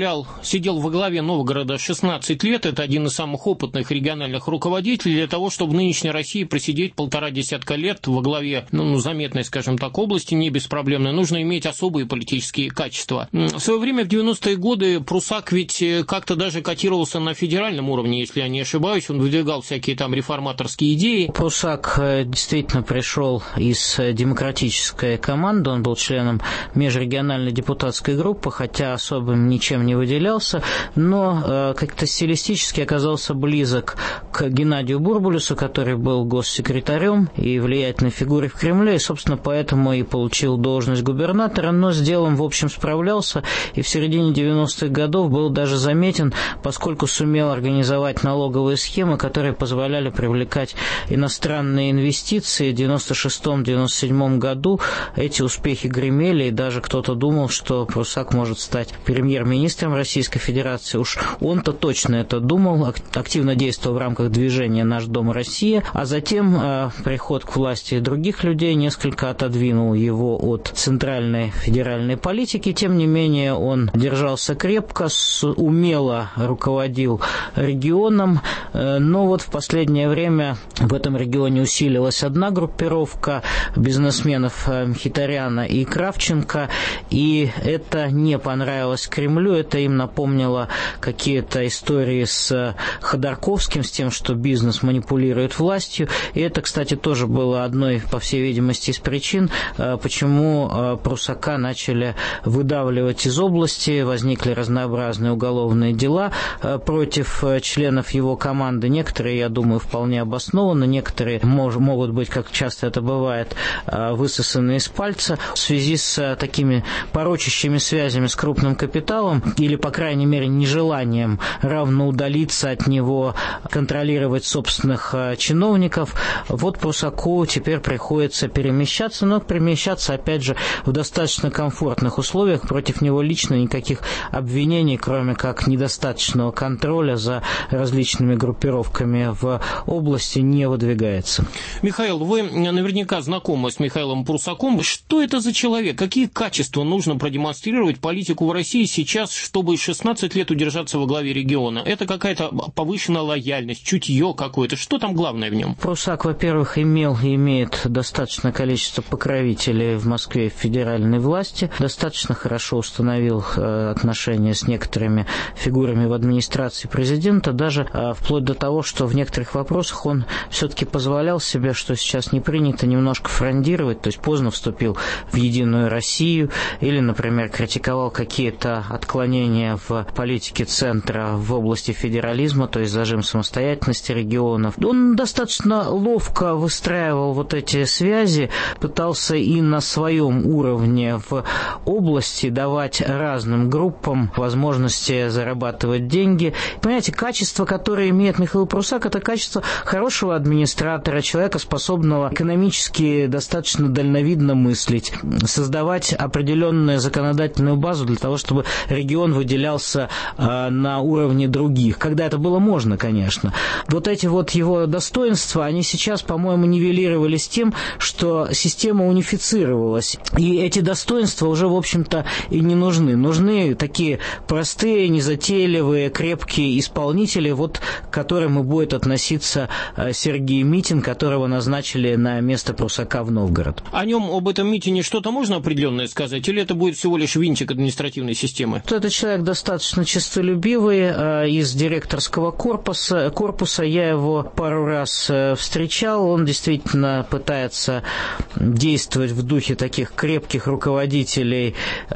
сидел во главе Новгорода 16 лет, это один из самых опытных региональных руководителей. Для того, чтобы в нынешней России просидеть 1,5 десятка лет во главе, заметной, скажем так, области, не беспроблемной, нужно иметь особые политические качества. В свое время, в 90-е годы, Прусак ведь как-то даже котировался на федеральном уровне, если я не ошибаюсь, он выдвигал всякие там реформаторские идеи. Прусак действительно пришел из демократической команды, он был членом межрегиональной депутатской группы, хотя особым ничем не выделялся, но как-то стилистически оказался близок к Геннадию Бурбулису, который был госсекретарем и влиятельной фигурой в Кремле, и, собственно, поэтому и получил должность губернатора, но с делом, в общем, справлялся, и в середине 90-х годов был даже заметен, поскольку сумел организовать налоговые схемы, которые позволяли привлекать иностранные инвестиции. В 96-97 году эти успехи гремели, и даже кто-то думал, что Прусак может стать премьер-министром Российской Федерации. Уж он-то точно это думал, активно действовал в рамках движения «Наш дом Россия», а затем приход к власти других людей несколько отодвинул его от центральной федеральной политики. Тем не менее, он держался крепко, умело руководил регионом, но вот в последнее время в этом регионе усилилась одна группировка бизнесменов Мхитаряна и Кравченко, и это не понравилось Кремлю, это им напомнило какие-то истории с Ходорковским, с тем, что бизнес манипулирует властью, и это, кстати, тоже было одной, по всей видимости, из причин, почему Прусака начали выдавливать из области, возникли разнообразные уголовные дела против членов его команды, некоторые, я думаю, вполне вполне обоснованно. Некоторые могут быть, как часто это бывает, высосаны из пальца в связи с такими порочащими связями с крупным капиталом или, по крайней мере, нежеланием равно удалиться от него, контролировать собственных чиновников. Вот Прусаку теперь приходится перемещаться, но перемещаться, опять же, в достаточно комфортных условиях. Против него лично никаких обвинений, кроме как недостаточного контроля за различными группировками в области, не выдвигается. Михаил, вы наверняка знакомы с Михаилом Прусаком. Что это за человек? Какие качества нужно продемонстрировать политику в России сейчас, чтобы 16 лет удержаться во главе региона? Это какая-то повышенная лояльность, чутье какое-то? Что там главное в нем? Прусак, во-первых, имел и имеет достаточное количество покровителей в Москве и в федеральной власти, достаточно хорошо установил отношения с некоторыми фигурами в администрации президента, даже вплоть до того, что в некоторых вопросах он все-таки позволял себе, что сейчас не принято, немножко фрондировать, то есть поздно вступил в Единую Россию или, например, критиковал какие-то отклонения в политике центра в области федерализма, то есть зажим самостоятельности регионов. Он достаточно ловко выстраивал вот эти связи, пытался и на своем уровне в области давать разным группам возможности зарабатывать деньги. Понимаете, качество, которое имеет Михаил Прусак, это качество хорошего администратора, человека, способного экономически достаточно дальновидно мыслить, создавать определенную законодательную базу для того, чтобы регион выделялся на уровне других, когда это было можно, конечно. Вот эти вот его достоинства, они сейчас, по-моему, нивелировались тем, что система унифицировалась. И эти достоинства уже, в общем-то, и не нужны. Нужны такие простые, незатейливые, крепкие исполнители, вот к которым и будет относиться Сергей Митин, которого назначили на место Прусака в Новгород. О нем, об этом Митине, что-то можно определенное сказать? Или это будет всего лишь винтик административной системы? Это человек достаточно честолюбивый, из директорского корпуса. Я его пару раз встречал. Он действительно пытается действовать в духе таких крепких руководителей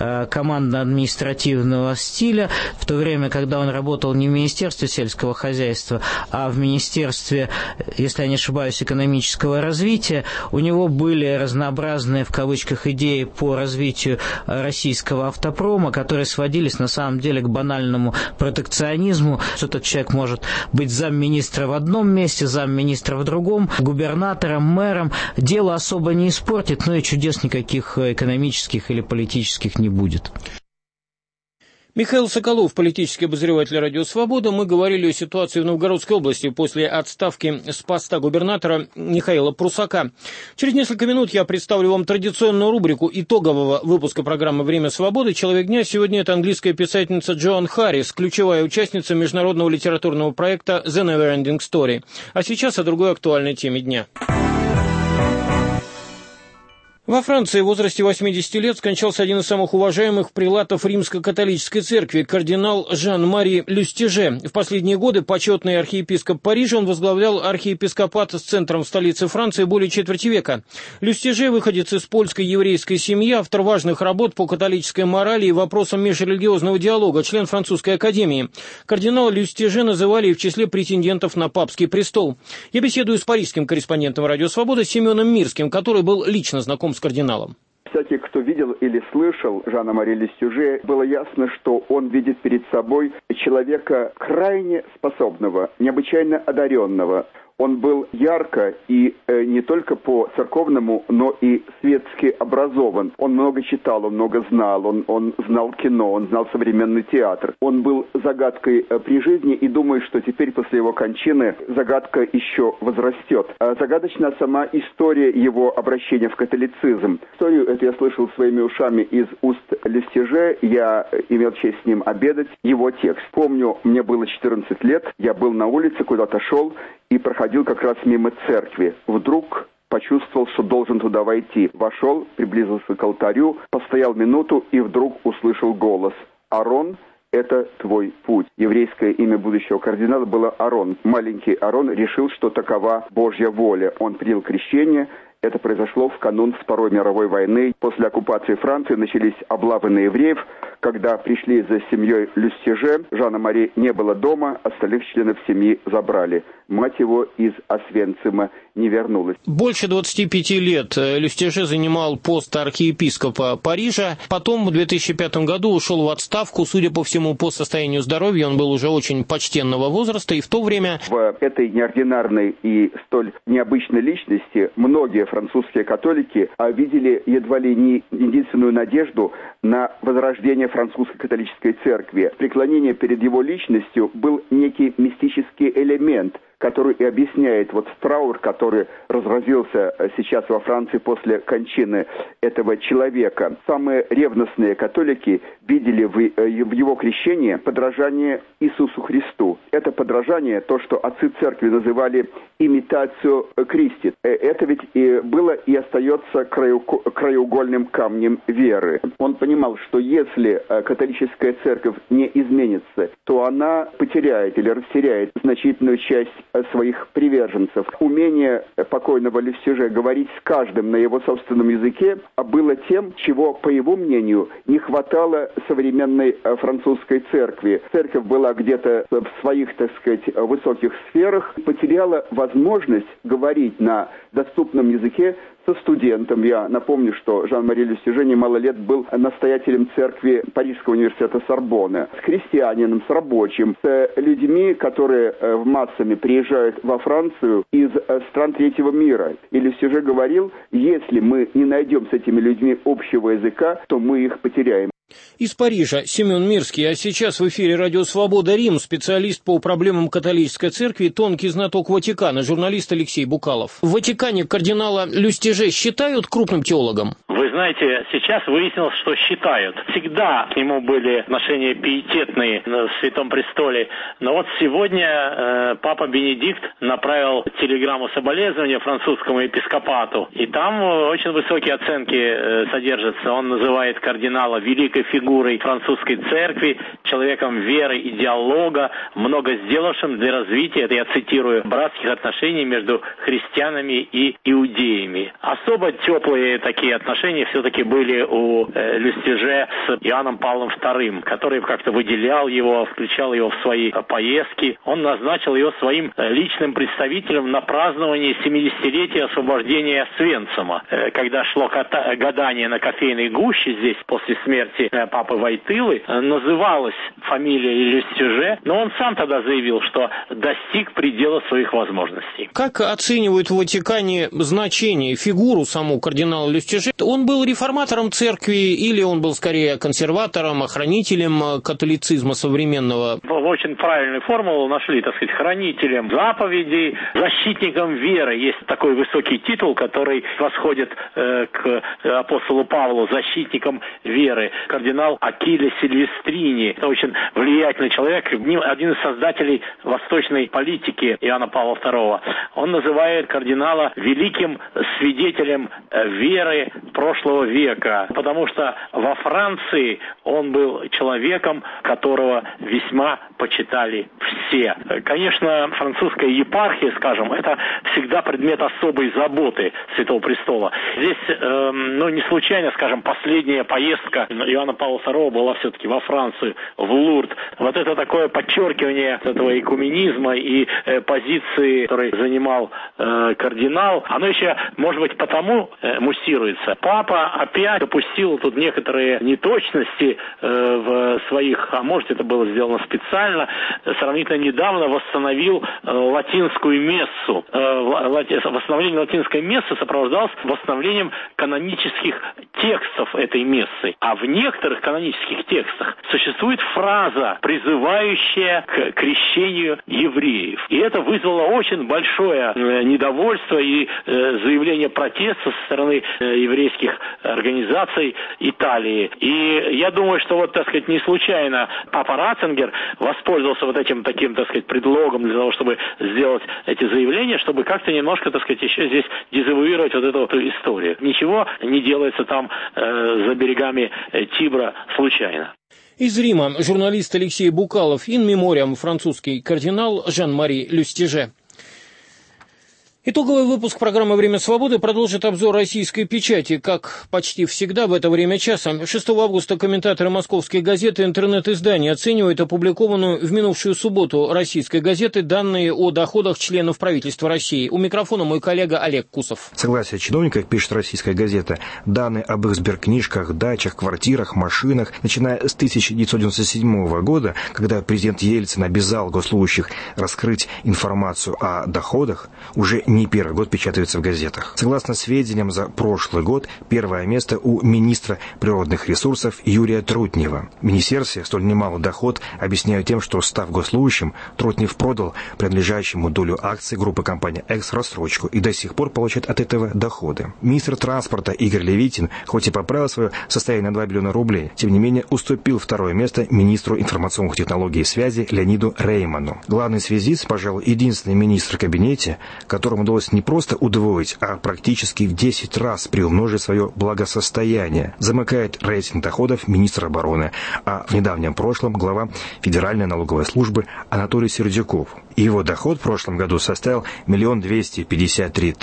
командно-административного стиля, в то время, когда он работал не в Министерстве сельского хозяйства, а в Министерстве, если я не ошибаюсь, экономического развития, у него были разнообразные, в кавычках, идеи по развитию российского автопрома, которые сводились на самом деле к банальному протекционизму. Этот человек может быть замминистра в одном месте, замминистра в другом, губернатором, мэром. Дело особо не испортит, но и чудес никаких экономических или политических не будет. Михаил Соколов, политический обозреватель «Радио Свобода». Мы говорили о ситуации в Новгородской области после отставки с поста губернатора Михаила Прусака. Через несколько минут я представлю вам традиционную рубрику итогового выпуска программы «Время свободы». Человек дня сегодня это английская писательница Джоан Харрис, ключевая участница международного литературного проекта «The Neverending Story». А сейчас о другой актуальной теме дня. Во Франции в возрасте 80 лет скончался один из самых уважаемых прелатов римско-католической церкви, кардинал Жан-Мари Люстеже. В последние годы почетный архиепископ Парижа, он возглавлял архиепископат с центром в столице Франции более четверти века. Люстеже, выходец из польской еврейской семьи, автор важных работ по католической морали и вопросам межрелигиозного диалога, член французской академии. Кардинала Люстеже называли и в числе претендентов на папский престол. Я беседую с парижским корреспондентом «Радио Свобода» Семеном Мирским, который был лично знаком с кардиналом. Кстати, кто видел или слышал Жана-Мари Люстеже, было ясно, что он видит перед собой человека крайне способного, необычайно одаренного. Он был ярко и не только по церковному, но и светски образован. Он много читал, он много знал, он знал кино, он знал современный театр. Он был загадкой при жизни, и думаю, что теперь после его кончины загадка еще возрастет. Загадочна сама история его обращения в католицизм. Историю эту я слышал своими ушами из уст Люстеже, я имел честь с ним обедать. Его текст. Помню, мне было 14 лет, я был на улице, куда-то шел, и проходил как раз мимо церкви. Вдруг почувствовал, что должен туда войти. Вошел, приблизился к алтарю, постоял минуту и вдруг услышал голос: «Арон, это твой путь». Еврейское имя будущего кардинала было Арон. Маленький Арон решил, что такова Божья воля. Он принял крещение Это произошло в канун Второй мировой войны. После оккупации Франции начались облавы на евреев. Когда пришли за семьей Люстьеже, Жана Мари не было дома, остальных членов семьи забрали. Мать его из Освенцима не вернулась. Больше 25 лет Люстьеже занимал пост архиепископа Парижа. Потом в 2005 году ушел в отставку. Судя по всему, по состоянию здоровья он был уже очень почтенного возраста. И в то время... В этой неординарной и столь необычной личности многие французские католики видели едва ли не единственную надежду на возрождение французской католической церкви. Преклонение перед его личностью был некий мистический элемент, который и объясняет вот траур, который разразился сейчас во Франции после кончины этого человека. Самые ревностные католики видели в его крещении подражание Иисусу Христу. Это подражание, то, что отцы церкви называли имитацию Кристи. Это ведь и было и остается краеугольным камнем веры. Он понимал, что если католическая церковь не изменится, то она потеряет или растеряет значительную часть своих приверженцев. Умение покойного Люстьеже говорить с каждым на его собственном языке было тем, чего, по его мнению, не хватало современной французской церкви. Церковь была где-то в своих, так сказать, высоких сферах, потеряла возможность говорить на доступном языке со студентом. Я напомню, что Жан-Мари Люстьеже немало лет был настоятелем церкви Парижского университета Сорбонны, с крестьянином, с рабочим, с людьми, которые в массами приезжают во Францию из стран третьего мира. И Люстьеже говорил, если мы не найдем с этими людьми общего языка, то мы их потеряем. Из Парижа Семен Мирский, а сейчас в эфире «Радио Свобода» Рим, специалист по проблемам католической церкви, тонкий знаток Ватикана, журналист Алексей Букалов. В Ватикане кардинала Люстьеже считают крупным теологом? Вы знаете, сейчас выяснилось, что считают. Всегда к нему были отношения пиететные на Святом Престоле. Но вот сегодня Папа Бенедикт направил телеграмму соболезнования французскому епископату. И там очень высокие оценки содержатся. Он называет кардинала великой фигурой французской церкви, человеком веры и диалога, много сделавшим для развития, это я цитирую, братских отношений между христианами и иудеями. Особо теплые такие отношения все-таки были у Люстьеже с Иоанном Павлом II, который как-то выделял его, включал его в свои поездки. Он назначил его своим личным представителем на праздновании 70-летия освобождения Освенцима. Когда шло гадание на кофейной гуще здесь после смерти папы Войтылы, называлась фамилия Люстьеже, но он сам тогда заявил, что достиг предела своих возможностей. Как оценивают в Ватикане значение, фигуру саму кардинала Люстьеже? Он был реформатором церкви или он был скорее консерватором, охранителем католицизма современного? Очень правильную формулу нашли, так сказать, хранителем заповедей, защитником веры. Есть такой высокий титул, который восходит к апостолу Павлу, защитником веры. Кардинал Акиле Сильвестрини. Это очень влиятельный человек, один из создателей восточной политики Иоанна Павла II. Он называет кардинала великим свидетелем веры прошлого века, потому что во Франции он был человеком, которого весьма почитали все. Конечно, французская епархия, скажем, это всегда предмет особой заботы Святого Престола. Здесь, не случайно, скажем, последняя поездка Иоанна Павла II была все-таки во Францию, в Лурд. Вот это такое подчеркивание этого экуменизма и позиции, которую занимал кардинал, оно еще, может быть, потому муссируется. Папа опять допустил тут некоторые неточности в своих, а может, это было сделано специально, сравнительно недавно восстановил латинскую мессу. Восстановление латинской мессы сопровождалось восстановлением канонических текстов этой мессы. А в некоторых канонических текстах существует фраза, призывающая к крещению евреев. И это вызвало очень большое недовольство и заявление протеста со стороны еврейских организаций Италии. И я думаю, что вот, так сказать, не случайно папа Ратцингер воспользовался вот этим таким, так сказать, предлогом для того, чтобы сделать эти заявления, чтобы как-то немножко, так сказать, еще здесь дезавуировать вот эту историю. Ничего не делается там за берегами Тибра случайно. Из Рима журналист Алексей Букалов, ин мемориам французский кардинал Жан-Мари Люстьеже. Итоговый выпуск программы «Время свободы» продолжит обзор российской печати. Как почти всегда в это время часа. 6 августа комментаторы московской газеты «Интернет-издание» оценивают опубликованную в минувшую субботу российской газеты данные о доходах членов правительства России. У микрофона мой коллега Олег Кусов. Согласие чиновников, пишет российская газета, данные об их сберкнижках, дачах, квартирах, машинах, начиная с 1997 года, когда президент Ельцин обязал госслужащих раскрыть информацию о доходах, уже не первый год печатаются в газетах. Согласно сведениям за прошлый год, первое место у министра природных ресурсов Юрия Трутнева. В министерстве столь немалый доход объясняют тем, что, став госслужащим, Трутнев продал принадлежащему долю акций группы компании «Экс» в рассрочку и до сих пор получает от этого доходы. Министр транспорта Игорь Левитин, хоть и поправил свое состояние на 2 миллиона рублей, тем не менее уступил второе место министру информационных технологий и связи Леониду Рейману. Главный связист, пожалуй, единственный министр в кабинете, которому удалось не просто удвоить, а практически в 10 раз приумножить свое благосостояние. Замыкает рейтинг доходов министр обороны, а в недавнем прошлом глава Федеральной налоговой службы Анатолий Сердюков. Его доход в прошлом году составил 1 253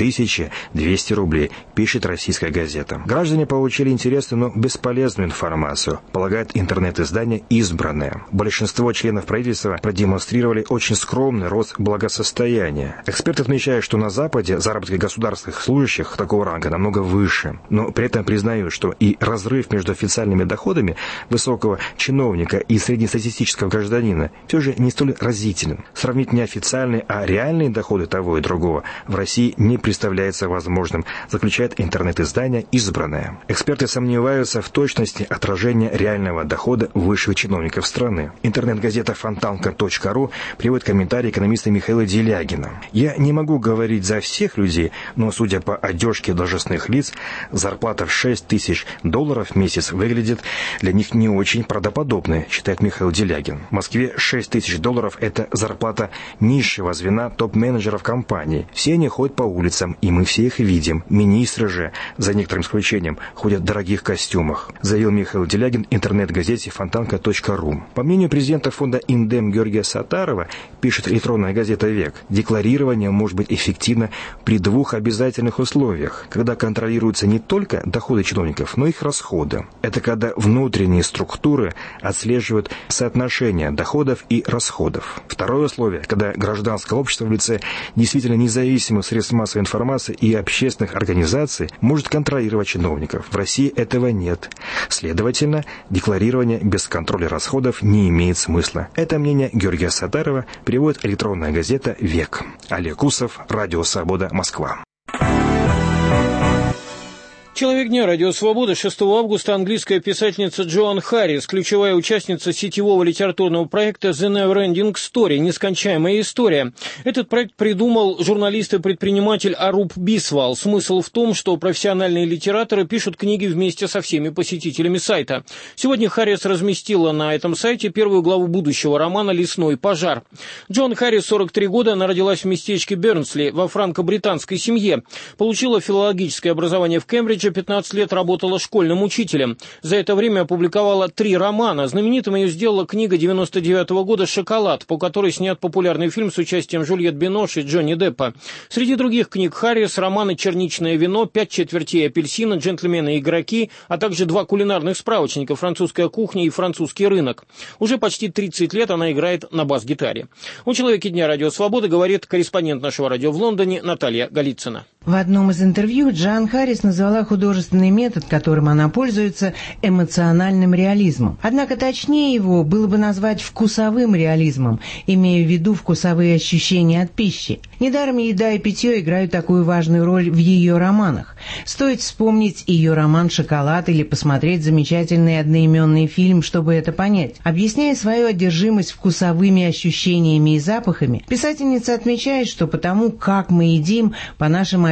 200 рублей, пишет российская газета. Граждане получили интересную, но бесполезную информацию, полагает интернет-издание «Избранное». Большинство членов правительства продемонстрировали очень скромный рост благосостояния. Эксперты отмечают, что на Западе заработки государственных служащих такого ранга намного выше, но при этом признают, что и разрыв между официальными доходами высокого чиновника и среднестатистического гражданина все же не столь разителен. Сравнить не официальные, а реальные доходы того и другого в России не представляется возможным, заключает интернет-издание «Избранное». Эксперты сомневаются в точности отражения реального дохода высших чиновников страны. Интернет-газета Фонтанка.ру приводит комментарий экономиста Михаила Делягина. «Я не могу говорить за всех людей, но, судя по одежке должностных лиц, зарплата в $6000 в месяц выглядит для них не очень правдоподобной», считает Михаил Делягин. В Москве $6000 – это зарплата низшего звена топ-менеджеров компании. Все они ходят по улицам, и мы все их видим. Министры же, за некоторым исключением, ходят в дорогих костюмах, заявил Михаил Делягин интернет-газете Фонтанка.ру. По мнению президента фонда «Индем» Георгия Сатарова, пишет электронная газета «Век», декларирование может быть эффективно при 2 обязательных условиях, когда контролируются не только доходы чиновников, но и их расходы. Это когда внутренние структуры отслеживают соотношение доходов и расходов. Второе условие, когда гражданское общество в лице действительно независимых средств массовой информации и общественных организаций может контролировать чиновников. В России этого нет. Следовательно, декларирование без контроля расходов не имеет смысла. Это мнение Георгия Сатарова переводит электронная газета «Век». Олег Кусов, Радио Свобода, Москва. Человек дня. Радио Свобода. 6 августа английская писательница Джоан Харрис, ключевая участница сетевого литературного проекта The Neverending Story, нескончаемая история. Этот проект придумал журналист и предприниматель Аруб Бисвал. Смысл в том, что профессиональные литераторы пишут книги вместе со всеми посетителями сайта. Сегодня Харрис разместила на этом сайте первую главу будущего романа «Лесной пожар». Джоан Харрис, 43 года, она родилась в местечке Бернсли во франко-британской семье. Получила филологическое образование в Кембридже, 15 лет работала школьным учителем. За это время опубликовала 3 романа. Знаменитым ее сделала книга 99 года «Шоколад», по которой снят популярный фильм с участием Жюльет Бинош и Джонни Деппа. Среди других книг Харрис романы «Черничное вино», «5 четвертей апельсина», «Джентльмены и игроки», а также 2 кулинарных справочника «Французская кухня» и «Французский рынок». Уже почти 30 лет она играет на бас-гитаре. О человеке дня Радио Свободы говорит корреспондент нашего радио в Лондоне Наталья Голицына. В одном из интервью Джоан Харрис назвала художественный метод, которым она пользуется, эмоциональным реализмом. Однако точнее его было бы назвать вкусовым реализмом, имея в виду вкусовые ощущения от пищи. Недаром еда и питье играют такую важную роль в ее романах. Стоит вспомнить ее роман «Шоколад» или посмотреть замечательный одноименный фильм, чтобы это понять. Объясняя свою одержимость вкусовыми ощущениями и запахами, писательница отмечает, что потому, как мы едим, по нашим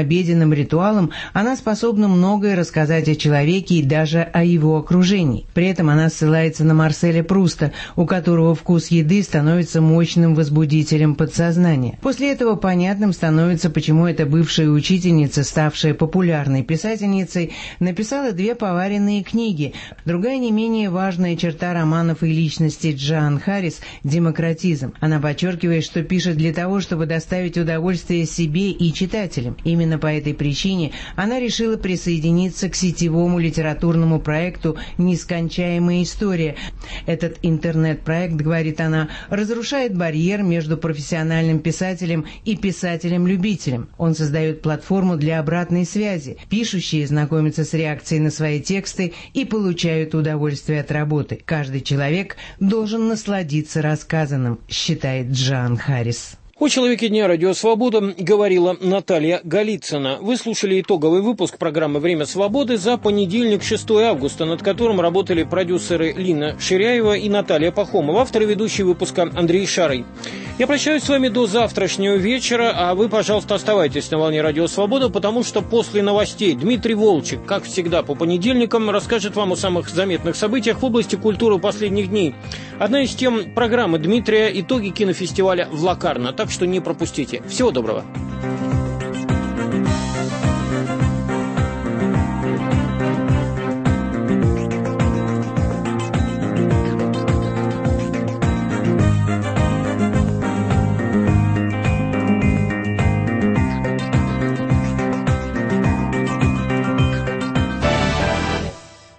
обеденным ритуалам она способна многое рассказать о человеке и даже о его окружении. При этом она ссылается на Марселя Пруста, у которого вкус еды становится мощным возбудителем подсознания. После этого понятным становится, почему эта бывшая учительница, ставшая популярной писательницей, написала 2 поваренные книги. Другая не менее важная черта романов и личности Джоан Харрис – демократизм. Она подчеркивает, что пишет для того, чтобы доставить удовольствие себе и читателям. Именно по этой причине она решила присоединиться к сетевому литературному проекту «Нескончаемая история». Этот интернет-проект, говорит она, разрушает барьер между профессиональным писателем и писателем-любителем. Он создает платформу для обратной связи. Пишущие знакомятся с реакцией на свои тексты и получают удовольствие от работы. Каждый человек должен насладиться рассказанным, считает Джоан Харрис. О «Человеке дня» Радио Свобода говорила Наталья Голицына. Вы слушали итоговый выпуск программы «Время свободы» за понедельник, 6 августа, над которым работали продюсеры Лина Ширяева и Наталья Пахомова, автор и ведущий выпуска Андрей Шарый. Я прощаюсь с вами до завтрашнего вечера, а вы, пожалуйста, оставайтесь на волне Радио Свобода, потому что после новостей Дмитрий Волчек, как всегда по понедельникам, расскажет вам о самых заметных событиях в области культуры последних дней. Одна из тем программы Дмитрия – итоги кинофестиваля в Локарно, так что не пропустите. Всего доброго.